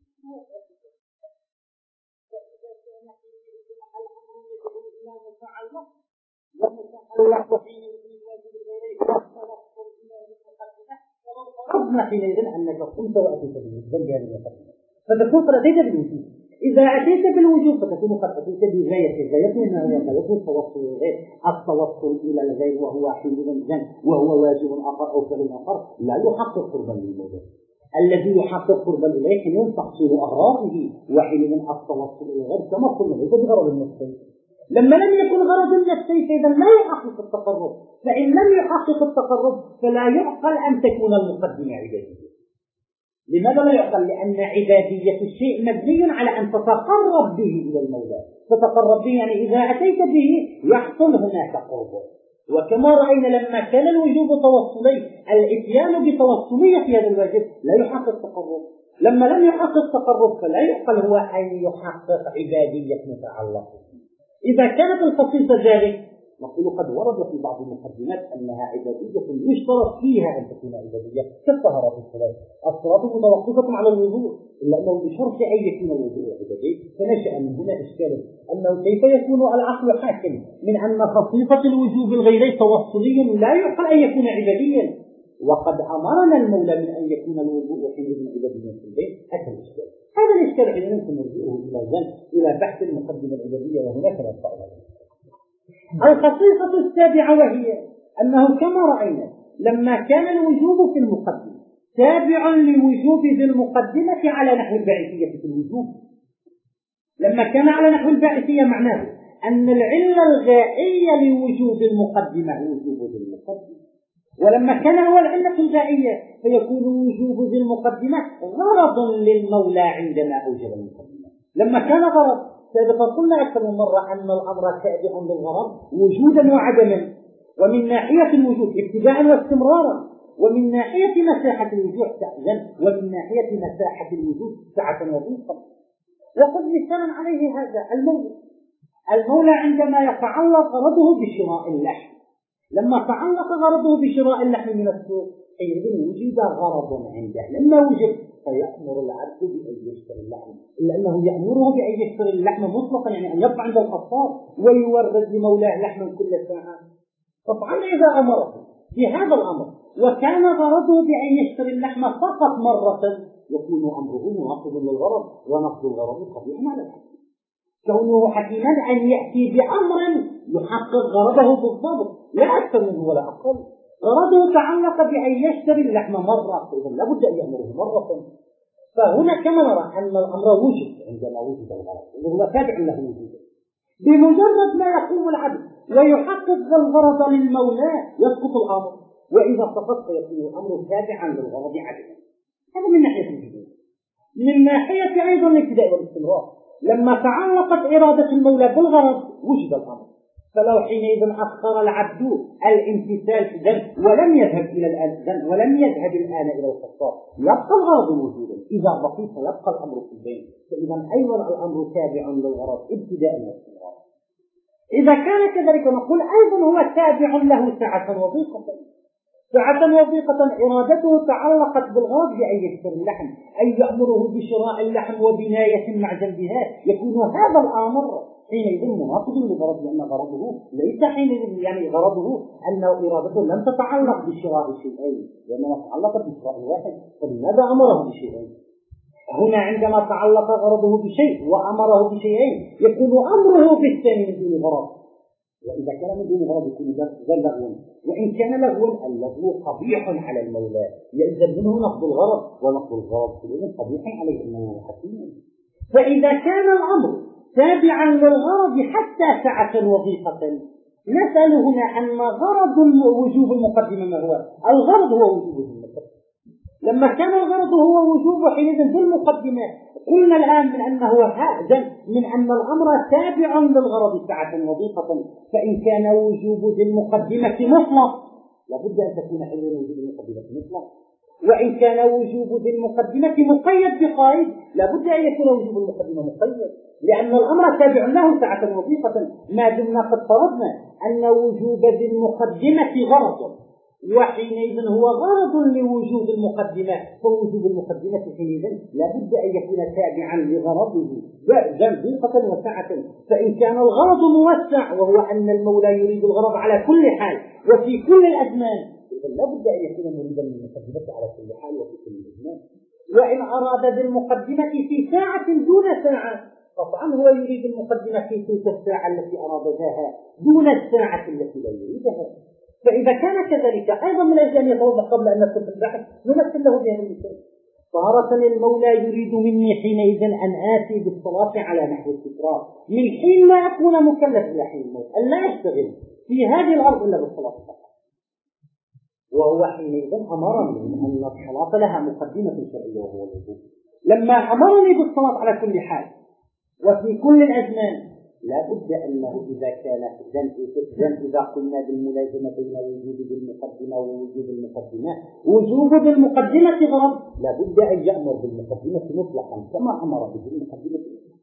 قربنا حينئذ أنك قمت وأتيت بالوجود بهذه المقدمة فتكون قد أتيت بالوجود. إذا أتيت بالوجود فتكون قد أتيت بغاية الغاية ما هو غاية التوصل إلى الغير وهو حينئذ وهو واجب آخر أو فعل آخر لا يحقق قربا للموضوع. الذي يحقق قربا إليه حينئذ تحصيل أغراضه وحينئذ التوصل إلى الغير كما قلنا ليس بغرض النفسين. لما لم يكن غرض النفسين فإذا لا يحقق التقرب، فإن لم يحقق التقرب فلا يعقل أن تكون المقدمة عبادية. لماذا لا يعقل؟ لأن عبادية الشيء مبني على أن تتقرب به إلى المولى. تتقرب به يعني إذا أتيت به يحصل هناك قرب. وكما رأينا لما كان الوجوب توصلي الاتيان بتوصلية في هذا الواجب لا يحقق تقرب. لما لم يحقق تقرب فلا يعقل هو أن يحقق عبادية متعلقة. إذا كانت الخصيصة ذلك نقول قد ورد في بعض المقدمات أنها عبادية يشترط فيها أن تكون عبادية كالطهارة الصلاة. الصلاة متوقفة على الوضوء إلا أنه بشرط أن يكون الوضوء عبادي. فنشأ من هنا إشكال أنه كيف يكون العقل حاكم من أن خصيصة الوجوب الغيري توصلي لا يعقل أن يكون عباديا وقد أمرنا المولى من أن يكون الوضوء حينئذ عباديا في البيت. هذا الإشكال. هذا الإشكال حين ممكن نرجعه إلى بحث المقدمة العبادية وهناك نطلع عليه. الخصيصة السابعة وهي أنه كما رأينا لما كان الوجوب في المقدمة تابع لوجوب ذي المقدمة على نحو الباعثية في الوجوب. لما كان على نحو الباعثية معناه أن العلة الغائية لوجوب المقدمة هو وجوب ذي المقدمة، ولما كان هو العلة الغائية فيكون وجوب ذي المقدمة غرض للمولى عندما أوجب المقدمة. لما كان غرض، سابقا قلنا أكثر من مرة أن الأمر تابع للغرض وجودا وعدما، ومن ناحية الوجود ابتداء واستمرارا، ومن ناحية مساحة الوجود تعزل، ومن ناحية مساحة الوجود سعة وضيقا. وقد مثال عليه هذا المولى عندما يتعلق غرضه بشراء اللحم، لما تعلق غرضه بشراء اللحم من السوق حينئذ وجد غرض عنده، لما وجد فيأمر العبد بأن يشتري اللحم، إلا أنه يأمره بأن يشتري اللحم مطلقا، يعني أن يبقى عند القصاب ويورد لمولاه لحما كل ساعة. طبعا إذا أمره بهذا الأمر وكان غرضه بأن يشتري اللحم فقط مرة يكون أمره مناقض للغرض، ونقض الغرض قبيح على الحكم. كونه حكيما أن يأتي بأمر يحقق غرضه بالضبط، لا أكثر منه ولا أقل. غرضه تعلق بأن يشتري اللحم مرة، فإذا لابد أن يأمره مرة. فهنا كما نرى أن الأمر وجد عندما وجد الغرض، وهو تابع له وجوده. بمجرد ما يقوم العبد ويحقق الغرض للمولى يسقط الأمر، وإذا سقط فيكون الأمر تابعا للغرض عدلا. هذا من ناحية الوجود. من ناحية أيضا الابتداء والاستمرار، لما تعلقت إرادة المولى بالغرض وجد الأمر، فلو حينئذ أخر العبد الامتثال في الذنب ولم يذهب إلى الذنب ولم يذهب الآن إلى الخطاب يبقى الغرض موجودا. إذا بقي فيبقى الأمر في البين، فإذا أيضا الأمر تابع للغرض ابتداء واستمرار. إذا كان كذلك نقول أيضا هو تابع له سعة وضيقة. سعة وضيقة إرادته تعلقت بالغرض بأن يشتري اللحم، أي يأمره بشراء اللحم وبناية مع جنبها، يكون هذا الأمر حينئذ مناقض للغرض، لأن غرضه ليس حينئذ يعني غرضه أن إرادته لم تتعلق بشراء شيئين، لأنها تعلقت بشراء واحد، فلماذا أمره بشيئين؟ هنا عندما تعلق غرضه بشيء وأمره بشيئين يكون أمره بالثاني من دون غرض، وإذا كان من دون غرض يكون ذا لغو، وإن كان لغوا اللغو قبيح على المولى يلزم منه نقض الغرض، ونقض الغرض كله قبيح عليه أنه حكيم. فإذا كان الأمر تابعا للغرض حتى سعة وضيقة، نسأل هنا أن غرض وجوب المقدمة ما هو؟ الغرض هو وجوب المقدمة. لما كان الغرض هو وجوب حينئذ بالمقدمة، قلنا الآن من أنه هذا من أن الأمر تابع للغرض سعة وضيقة، فإن كان وجوب ذي المقدمة مطلق لابد أن تكون حينئذ وجوب المقدمة مطلق، وإن كان وجوب ذي المقدمة مقيد بقيد لابد أن يكون وجوب المقدمة مقيد، لأن الأمر تابع له سعة وضيقة. ما دمنا قد فرضنا أن وجوب ذي المقدمة غرض، وحينئذ هو غرض لوجوب المقدمة، فوجوب المقدمة حينئذ لابد أن يكون تابعا لغرضه ضيقة وسعة. فإن كان الغرض موسع وهو أن المولى يريد الغرض على كل حال وفي كل الأزمان، إذن لابد أن يكون مريدا للمقدمة على كل حال وفي كل الأزمان. وإن أراد بالمقدمة في ساعة دون ساعة طبعا هو يريد المقدمة في تلك الساعة التي أرادها دون الساعة التي لا يريدها. فإذا كان كذلك أيضا من أجل أن يتوضح قبل أن ندخل في البحث نمثل له بهذا المثال. طهارة المولى يريد مني حينئذ أن آتي بالصلاة على نحو التكرار من حين لا أكون مكلف إلى حين الموت، أن لا يشتغل في هذه الأرض إلا بالصلاة فقط. وهو حينئذ أمرني أن الصلاة لها مقدمة شرعية وهو الوضوء. لما أمرني بالصلاة على كل حال وفي كل الأزمان لا بد أنه إذا كان إذا قلنا بالملازمة بين وجوب المقدمة ووجوب المقدمة، وجوب بالمقدمة غرض لا بد أن يأمر بالمقدمة مطلقا كما أمر بالمقدمة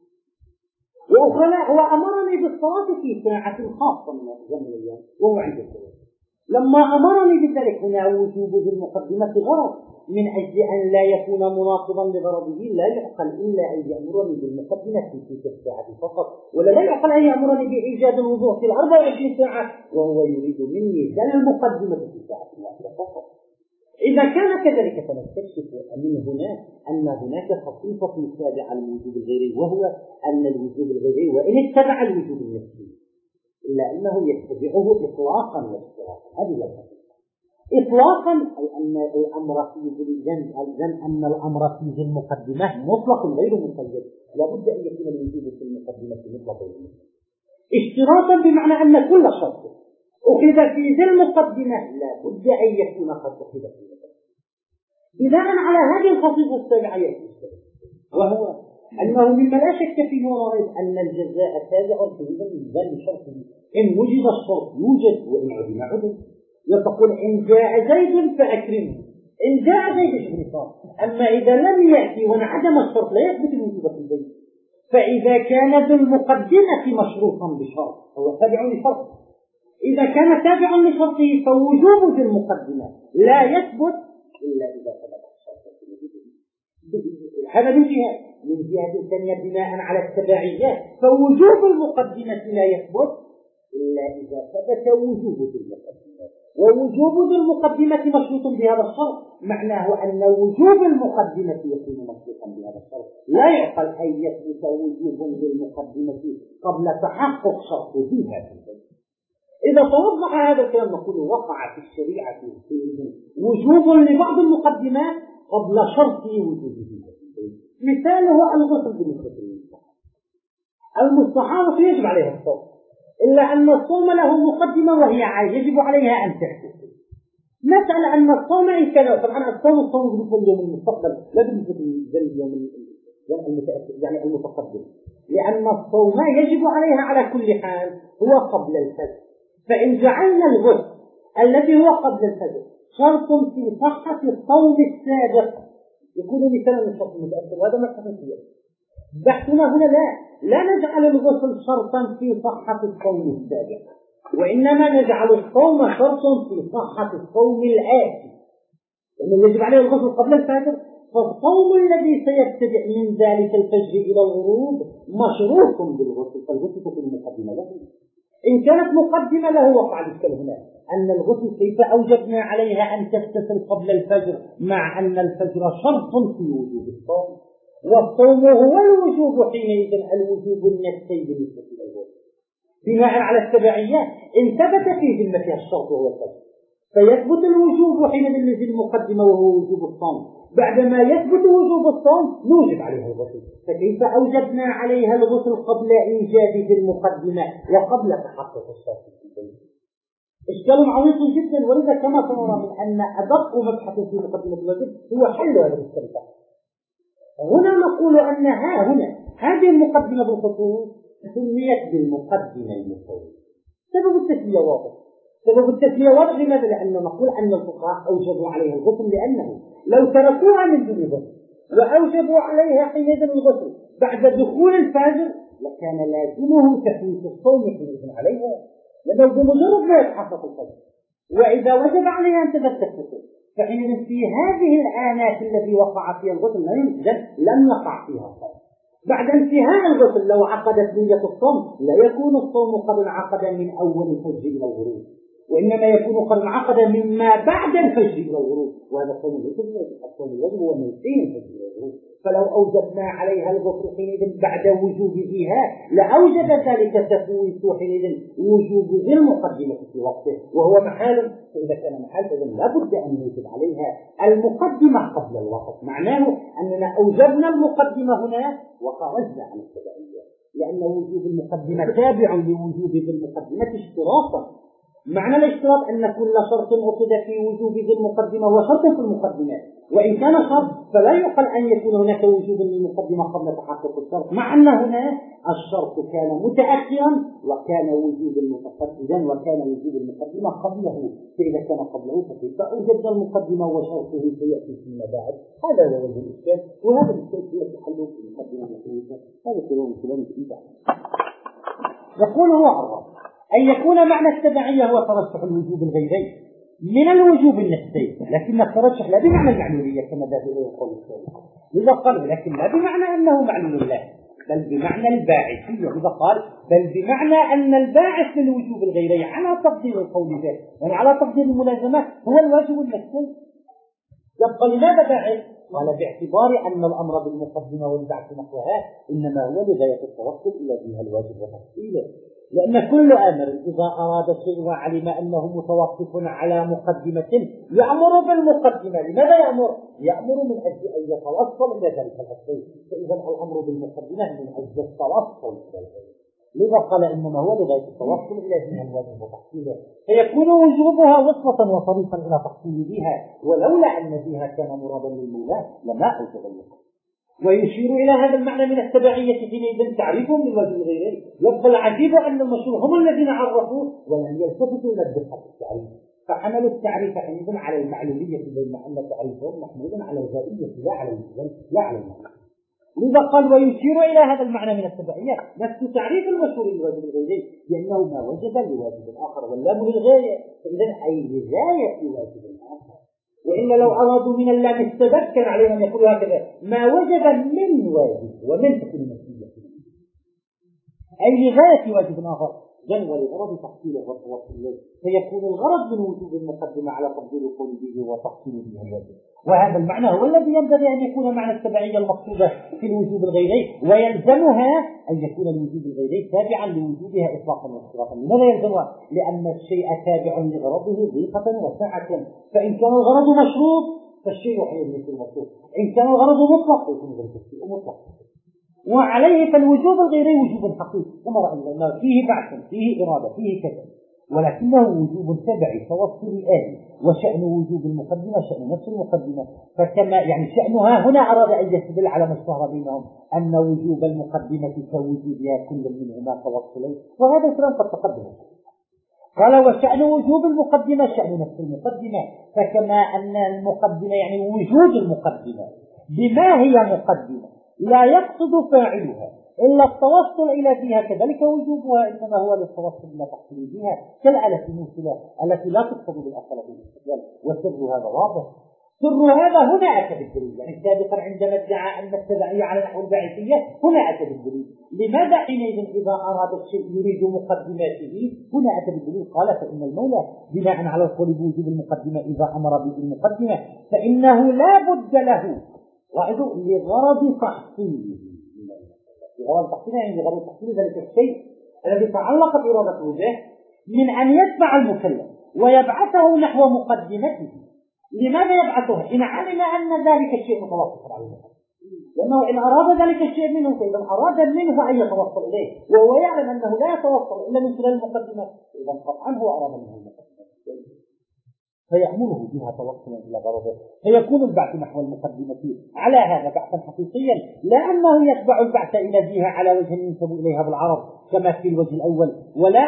وأمرني بالصلاة في ساعة خاصة من زمن اليوم وهو عند الصلاة. لما أمرني بذلك هنا وجوب بالمقدمة غرض من أجل أن لا يكون مناقضا لغرضه، لا يعقل إلا أن يأمرني بالمقدمة في تلك الساعة فقط، ولا يعقل أن يأمرني بإيجاد الوضوء في 24 ساعة وهو يريد مني ذا المقدمة في ساعة واحدة فقط. إذا كان كذلك فنستكشف من هنا أن هناك خصيصة تابعة للوجوب الغيري، وهو أن الوجوب الغيري وإن اتبع الوجوب النفسي إلا أنه يتبعه إطلاقا واستراحا. هذه الخصيصة. إطلاقا، أي أن الأمر في ذي الجنب أن الأمر في ذي المقدمة مطلق غير مقيد، لابد أن يكون الوجود في المقدمة مطلق غير مقيد. اشتراطا بمعنى أن كل شرط أخذ في ذي المقدمة لابد أن يكون قد أخذ في المقدمة. بناء على هذه الخصيصة السابعة، وهو أنه مما لا شك فيه ورائد أن الجزاء تابع في ذلك شرط. إن وجد الشرط يوجد، وإن عدم عدم. يقول إن جاء زيد فأكرمه، إن جاء زيد فأكرمه. أما إذا لم يأتي وانعدم الشرط لا يثبت الوجود في الزيد. فإذا كان ذو المقدمة مشروطا بشرط هو تابع لشرط. إذا كان تابعا لشرطه فوجوب ذي المقدمة لا يثبت إلا إذا ثبت الشرط. هذا من جهة ثانية بناء على التبعيات، فوجوب المقدمة لا يثبت إلا إذا ثبت وجوب ذي المقدمة، ووجوب ذي المقدمة مشروط بهذا الشرط. معناه أن وجوب المقدمة يكون مشروطا بهذا الشرط. لا يعقل أن يثبت وجوب ذي المقدمة قبل تحقق شرط ذيها. إذا توضح هذا الكلام نقول وقع في الشريعة وجوب لبعض المقدمات قبل شرط وجوده. مثاله الغسل بالنسبة للمستحاضة. المستحاضة يجب عليها الصوم، إلا أن الصوم له مقدمة وهي يجب عليها أن تحدث. نسأل أن الصوم إن كان طبعا الصوم بالنسبة لليوم المستقبل لا بالنسبة لليوم يعني المتقدم، لأن الصوم يجب عليها على كل حال هو قبل الفجر. فإن جعلنا الغسل الذي هو قبل الفجر شرط في صحة الصوم السابق يكون مثلا من الشرط المتأخر، وهذا ما تفصيل. بحثنا هنا لا نجعل الغسل شرطا في صحة الصوم السابق، وإنما نجعل الصوم شرطا في صحة الصوم الآتي. لأنه يجب عليه الغسل قبل الفجر، فالصوم الذي سيبتدئ من ذلك الفجر إلى الغروب مشروط بالغسل، فالغسل تكون مقدمة له. إن كانت مقدمة له وقع الإشكال هنا أن الغسل كيف أوجبنا عليها أن تغتسل قبل الفجر مع أن الفجر شرط في وجوب الصوم، والصوم هو الوجوب حينئذ الوجوب النفسي بالنسبة للغسل. بناء على التبعيات إن ثبت في ذمتها الشرط وهو الفجر فيثبت الوجوب حينئذ لذي المقدمة وهو وجوب الصوم. بعدما يثبت وجوب الصوم نوجب عليها الغسل، فكيف أوجبنا عليها الغسل قبل إيجاد ذي المقدمة وقبل تحقق الشرط؟ إشكال عميق جدا، ولذا كما ترى من أن أدق مبحث في مقدمة الواجب هو حل هذا الإشكال. هنا نقول أن هنا هذه المقدمة بالخصوص سميت بالمقدمة المفوضة. سبب التسمية واضح. سبب التسمية واضح لماذا؟ لأننا نقول أن الفقهاء أوجبوا عليها الغسل لأنه لو تركوها من دون غسل وأوجبوا عليها حينئذ الغسل بعد دخول الفجر لكان لازمه تفويت الصوم حينئذ عليها، لأنه بمجرد ما يتحقق الفجر وإذا وجب عليها أن تغتسل فحينئذ في هذه الآنات التي وقع فيها الغسل لم يقع فيها الصوم. بعد انتهاء الغسل لو عقدت نية الصوم لا يكون الصوم قد انعقد من أول الفجر إلى الغروب، وإنما يكون قد انعقد مما بعد الفجر إلى الغروب، وهذا الصوم ليس بواجب. الصوم الواجب هو من حين الفجر إلى الغروب. فلو أوجبنا عليها الغسل حينئذ بعد وجوبها لأوجب ذلك تفويت حينئذ وجوب ذي المقدمة في وقته وهو محال. فإذا كان محال إذن لابد أن نوجب عليها المقدمة قبل الوقت. معناه أننا أوجبنا المقدمة هنا وخرجنا عن التبعية، لأن وجوب المقدمة تابع لوجوب ذي المقدمة اشتراطا. معنى الاشتراط أن كل شرط أخذ في وجوب ذي المقدمة هو شرط في المقدمات، وإن كان شرط فلا يقل أن يكون هناك وجوب للمقدمة قبل تحقق الشرط، مع أن هنا الشرط كان متأخرا وكان وجوب المقدمة وكان وجوب المقدمة قبله. فإذا كان قبله فكيف أوجبنا المقدمة وشرطه سيأتي فيما بعد؟ هذا هو وجه الإشكال، وهذا الإشكال سيأتي حله في المقدمة المحدودة. هذا كلام كبير. يقول هو عرض أن يكون معنى التبعية هو ترشح الوجوب الغيري من الوجوب النفسي، لكن الترشح لا بمعنى المعلولية كما ذهب إليه القول الثاني، لذا قال لكن لا بمعنى أنه معلول الله بل بمعنى الباعثية، لذا قال بل بمعنى أن الباعث للوجوب الغيري على تقدير القول ذلك يعني على تقدير الملازمات هو الواجب النفسي. يبقى لماذا باعث؟ قال باعتبار أن الأمر بالمقدمة والبعث نحوها إنما هو لغاية التوصل إلى بها الواجب وتفصيله. لأن كل أمر إذا أراد شيء وعلم أنه متوقف على مقدمة يأمر بالمقدمة. لماذا يأمر؟ يأمر من أجل أن يتوصل إلى ذلك الأصل. فإذا الأمر بالمقدمة من أجل التوصل إلى ذلك. لذا قال إنما هو لغاية التوصل إلى دين الواجب وتحصيله، فيكون وجوبها وصفة وطريقا إلى تحصيل بها، ولولا أن بها كان مرادا للمولى لما أوجب الوقت. ويشير إلى هذا المعنى من التبعية حينئذ تعريفهم للواجب الغيري. يبقى العجيب أن المشهور هم الذين عرفوا ولم يلتفتوا إلى الدقة في التعريف، فحملوا التعريف حينئذ على المعلومية، بين أن تعريفهم محمول على الغائية لا على الجزم لا على المعنى. لذا قال ويشير إلى هذا المعنى من التبعية نفس تعريف المشهور للواجب الغيري، لأنه ما وجد لواجب آخر واللام للغاية، فإذا أي لغاية لواجب آخر. وإلا لو أرادوا من اللام السبب كان عليهم أن يقولوا هكذا ما وجد من واجب ومن تكون المسؤولية أي لغاية واجب آخر جن ولغرض تحصيله والتوصل إليه، فيكون الغرض من وجود المقدمة على تقدير القول به وتحصيل به الواجب. وهذا المعنى هو الذي ينبغي أن يكون معنى التبعية المقصودة في الوجوب الغيري، ويلزمها أن يكون الوجوب الغيري تابعا لوجوبها إطلاقا واختراقا. لماذا يلزمها؟ لأن الشيء تابع لغرضه ضيقة وسعة، فإن كان الغرض مشروط فالشيء حين يكون مشروط، إن كان الغرض مطلق يكون ذلك الشيء مطلق. وعليه فالوجوب الغيري وجوب حقيقي كما رأينا، فيه بعث فيه إرادة فيه كذا، ولكنه وجوب تبعي توصل آلي. وشأن وجوب المقدمة شأن نفس المقدمة، فكما يعني شأنها هنا أراد أن يستدل على ما اشتهر بينهم أن وجوب المقدمة كوجوبها كل منهما توصلين، وهذا الكلام قد تقدم. قال وشأن وجوب المقدمة شأن نفس المقدمة، فكما أن المقدمة يعني وجود المقدمة بما هي مقدمة لا يقصد فاعلها إلا التوصل إلى فيها، كذلك وجوبها إنما هو للتوصل إلى تحصيل بها كالآلة الموصلة التي لا تقصد بالأصل في الاستقلال. وسر هذا واضح. سر هذا هنا أتى بالدليل، يعني سابقا عندما ادعى أن التبعية على نحو الباعثية هنا أتى بالدليل. لماذا حينئذ إذا أراد الشيء يريد مقدماته هنا أتى بالدليل؟ قال فإن المولى بناء على القول بوجوب المقدمة إذا أمر بالمقدمة فإنه لا بد له لغرض تحصيله، لغرض تحصيله يعني لغرض تحصيل ذلك الشيء الذي تعلق بإرادته به من أن يدفع المكلف ويبعثه نحو مقدمته. لماذا يبعثه؟ إن علم أن ذلك الشيء متوقف على المقدمة، لأنه إن أراد ذلك الشيء منه فإذا أراد منه أن يتوصل إليه وهو يعلم أنه لا يتوصل إلا من خلال المقدمة، إذا قطعا هو أراد منه المقدمة فيأمره بها توصلا إلى غرضه، فيكون البعث نحو المقدمة على هذا بعثا حقيقيا، لا أنه يتبع البعث إلى بها على وجه ينسب إليها بالعرض كما في الوجه الأول، ولا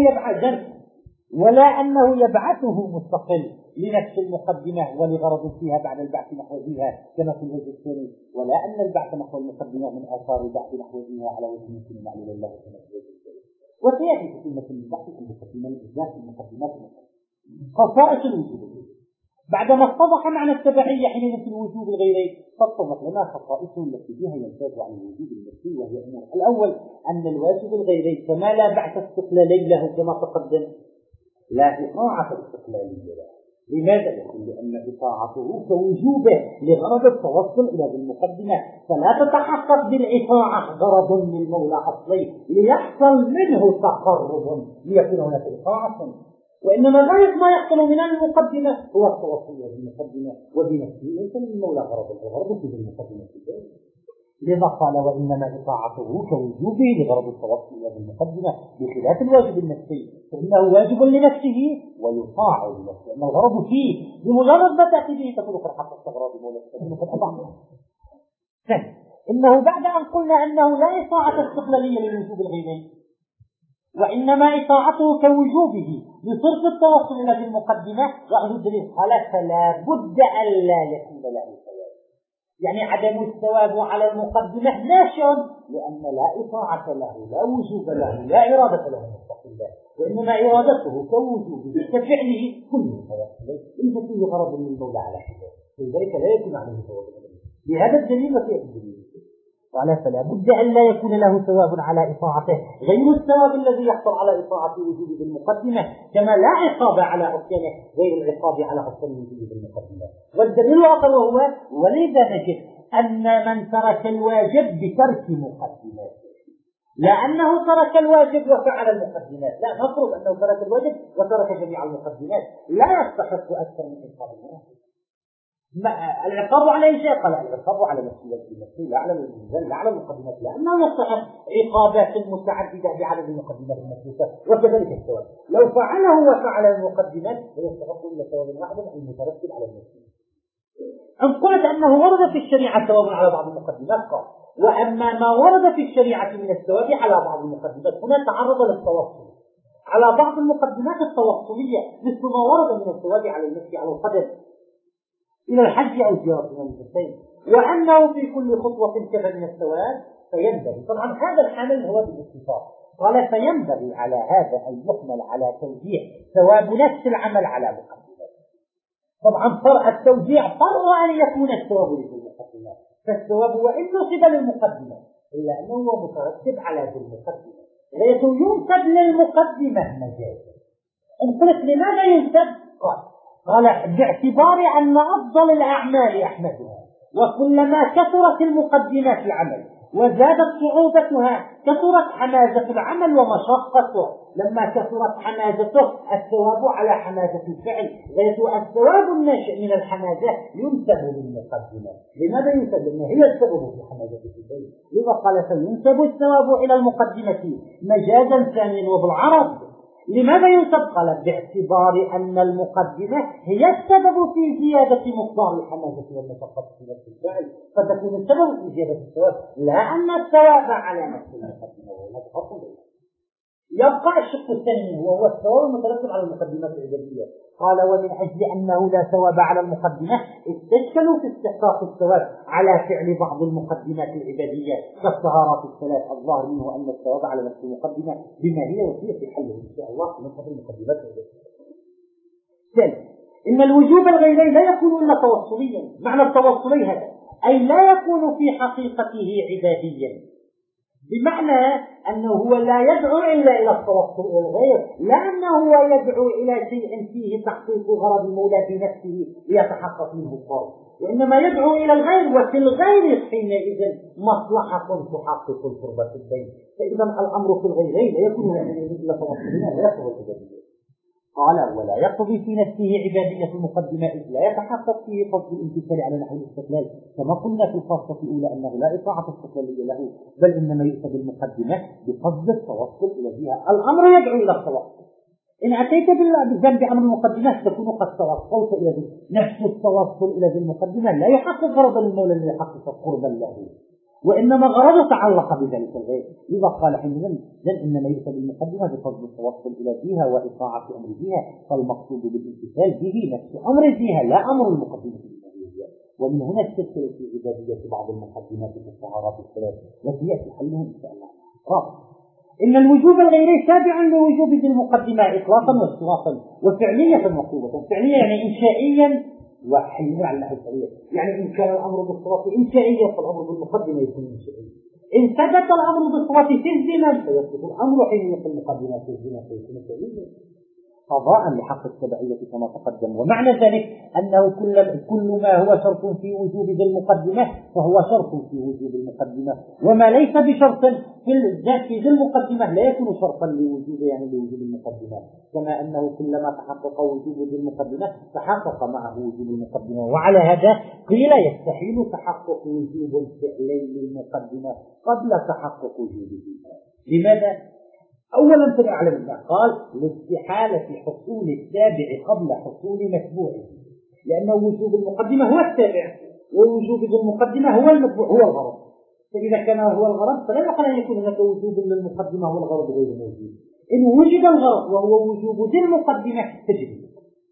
أنه يبعثه مستقل لنفس المقدمة ولغرض فيها بعد البعث نحو بها كما في الوجه الثاني، ولا أن البعث نحو المقدمة من آثار البعث نحو بها على وجه يمكن معلوم الله كما في الوجه الثاني. وسيأتي في كلمة البحث عند تقديم الإجزاء في المقدمات خصائص الوجوب بعدما اتضح معنى التبعية حينئذ في الوجوب الغيري، فاتضح لنا خصائصه التي بها يمتاز عن الوجوب المثلي، وهي أمور. الأول أن الواجب الغيري كما لا بعث استقلالي له كما تقدم لا إطاعة استقلالية له. لماذا؟ يقول لأن إطاعته كوجوبه لغرض التوصل إلى المقدمة، فلا تتحقق بالإطاعة غرض للمولى أصلي ليحصل منه تقرب ليكون هناك إطاعة، وإنما ما يحصل من المقدمة هو التوصل إلى المقدمة وبنفسه ليس للمولى غرض، الغرض في المقدمة. لذا قال وإنما إطاعته كوجوبه لغرض التوصل إلى المقدمة بخلاف الواجب النفسي، فإنه واجب لنفسه ويطاع لنفسه، أن الغرض فيه بمجرد ما تأتي به تكون قد حققت غرض المولى قد أطاعه. إنه بعد أن قلنا أنه لا إطاعة استقلالية للوجوب الغيري وإنما إطاعته كوجوبه لصرف التوصل إلى المقدمة، وأهل الدليل قال فلا بد أن لا يكون له ثواب، يعني عدم الثواب على المقدمة ناشئ لأن لا إطاعة له لا وجوب له لا إرادة له مستقلة، وإنما إرادته كوجوبه كفعله كله ليس فيه غرض من المولى على حده، لذلك لا يكون عليه ثواب. بهذا الدليل وفي الدليل قال فلا بد أن لا يكون له ثواب على إطاعته غير الثواب الذي يحصل على إطاعة وجوب بالمقدمة، كما لا عقاب على عصيانه غير العقاب على عصيان وجوب بالمقدمة. والدليل الآخر وهو ولذا نجد أن من ترك الواجب بترك مقدماته لأنه ترك الواجب وفعل المقدمات. لا، نفرض أنه ترك الواجب وترك جميع المقدمات، لا يستحق أكثر من عقاب الواحد. العقاب على أي شيء؟ قال العقاب على نفسه لا على المنزل لا على المقدمات، لأنه يستحق عقابات متعددة بعدد المقدمات المثبوتة. وكذلك الثواب لو فعله وفعل المقدمات فيستحق إلا ثواب واحد المترتب على المثبوت. أن قلت أنه ورد في الشريعة ثواب على بعض المقدمات قال، وأما ما ورد في الشريعة من الثواب على بعض المقدمات هنا تعرض للتوصل على بعض المقدمات التوصلية، مثل ما ورد من الثواب على المشي على القدم إلى الحج أو زيارة المنزلين، وأنه في كل خطوة كفى من الثواب فينبغي. طبعا هذا الحمل هو بالاختصار، قال فينبغي على هذا أن يحمل على توزيع ثواب نفس العمل على مقدمات. طبعا فرع التوزيع فرع أن يكون الثواب للمقدمات، فالثواب وإن نصب للمقدمة إلا أنه هو مترتب على ذي المقدمة، ليس ينسب للمقدمة مجازا. إن قلت لماذا ينسب؟ قال باعتبار أن أفضل الأعمال أحمدها، وكلما كثرت المقدمات العمل وزادت صعوبتها كثرت حمازة العمل ومشقته. لما كثرت حمازته الثواب على حمازة الفعل، غير الثواب الناشئ من الحمازة ينسب للمقدمة. لماذا ينسب؟ لأنه هي السبب في حمازة الفعل، لذا قال فينسب الثواب إلى المقدمة مجازا ثانيا وبالعرض. لماذا ينسب؟ قال باعتبار أن المقدمة هي السبب في زيادة مقدار الحمازة والمشقة في نفس الفعل، فتكون السبب في زيادة الثواب، لا أن الثواب على نفس المقدمة. يبقى الشق الثاني وهو الثواب المترتب على المقدمات العبادية. قال ومن أجل أنه لا ثواب على المقدمة استشكلوا في استحقاق الثواب على فعل بعض المقدمات العبادية كالطهارات الثلاث، الظاهر منه أن الثواب على نفس المقدمة بما هي وفيه في حله إن شاء الله من هذه المقدمات العبادية. ثالث، إن الوجوب الغيري لا يكون إلا توصليا. معنى التوصلي هذا أي لا يكون في حقيقته عباديا، بمعنى أنه هو لا يدعو إلا إلى التوصل إلى الغير، لأنه هو يدعو إلى شيء فيه تحقيق غرض المولى بنفسه ليتحقق منه القرب، وإنما يدعو إلى الغير، وفي الغير حينئذ مصلحة تحقق القربة الدين. فإذا الأمر في الغير لا يكون إلا توصلنا، لا يكون عبادية. قال ولا يقضي في نفسه عبادية المقدمة إذ لا يتحقق فيه قصد الامتثال على نحو الاستقلال، كما قلنا في الفصل الأولى أنه لا إطاعة استقلالية له، بل إنما يؤتى بالمقدمة بقصد التوصل إلى بها. الأمر يدعو إلى التوصل. إن أتيت بالذنب أمر المقدمات تكون قد توصلت إلى ذلك. نفس التوصل إلى ذي المقدمة لا يحقق غرض المولى الذي يحقق قربا له، وإنما غرضه تعلق بذلك الغير. إذا قال حينئذ إنما يؤتى بالمقدمة بقصد التوصل إلى بها وإطاعة أمر بها، فالمقصود بالامتثال به نفس أمر بها لا أمر المقدمة بالمهية. ومن هنا تشكل في عبادية بعض المقدمات في الطهارات الثلاث التي يأتي حلهم إن شاء الله. رابع، إن الوجوب الغيري تابع لوجوب ذي المقدمة إطلاقا واستغاثا وفعلية مطلوبة. فعلية يعني إنشائيا، وحينا على النحو الشرعي، يعني إن كان الأمر بالصلاة إنشائيا فالأمر بالمقدمة يكون إنشائيا. إن ثبت الأمر بالصلاة تجزما فيثبت الأمر حين يكون المقدمة تجزما فيكون فعليا قضاء لحق التبعية كما تقدم. ومعنى ذلك أنه كل ما هو شرط في وجوب ذي المقدمة فهو شرط في وجوب المقدمة، وما ليس بشرط في ذي المقدمة لا يكون شرطا لوجوب لوجوب المقدمة، كما أنه كلما تحقق وجوب ذي المقدمة تحقق معه وجوب المقدمة. وعلى هذا قيل يستحيل تحقق وجوب الفعلين للمقدمة قبل تحقق وجوبه. لماذا؟ أولا فليعلم الله قال لاستحالة حصول التابع قبل حصول متبوعه، لأن وجوب المقدمة هو التابع ووجوب المقدمة هو المتبوع هو الغرض. فإذا كان هو الغرض فلا يقل أن يكون هناك وجوب للمقدمة هو الغرض غير موجود. إن وجد الغرض وهو وجوب ذي المقدمة تجب.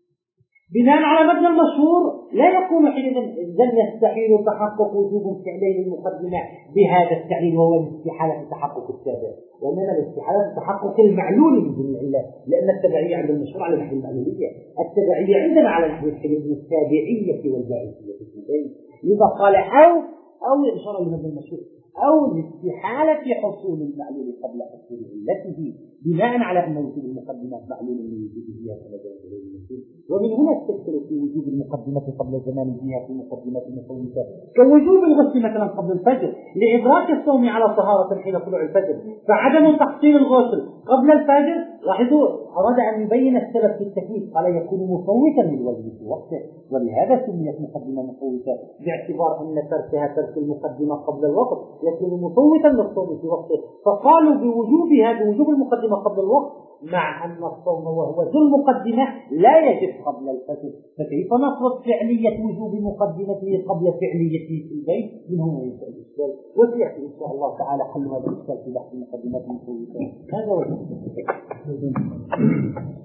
بناء على مبنى المشهور لا يكون حينئذ يستحيل تحقق وجوب فعلين المقدمة بهذا التعليل وهو الاستحالة تحقق التابع، وإنما الاستحالة تحقق المعلول من دون الله، لأن التبعية عند المشهور على نحو المعلولية، التبعية عندنا على نحو التابعية والباعثية في البين. لذا قال أو إشارة لمبنى المشهور أو لاستحالة حصول المعلول قبل حصول علته بناء على أن وجود المقدمات معلول من وجودها قبل زمان غير المسلم. ومن هنا استذكر في وجود المقدمة قبل زمان فيها في مقدمات المفوتات كوجوب الغسل مثلا قبل الفجر لإدراك الصوم على طهارة حين طلوع الفجر، فعدم تحصيل الغسل قبل الفجر لاحظوا أراد أن يبين السبب في التكليف قال يكون مفوتا للوجب في وقته، ولهذا سميت مقدمة مفوتة باعتبار أن تركها ترك المقدمة قبل الوقت يكون مفوتا للصوم في وقته، فقالوا بوجوب المقدمة قبل الوقت مع أن الصوم وهو ذو المقدمة لا يجب قبل الفجر، فكيف نفرض فعلية وجوب مقدمته قبل فعليته في البيت؟ من هنا ينشأ الإشكال، وسيأتي إن شاء الله تعالى حل هذا الإشكال في بحث المقدمات المفوتة. هذا هو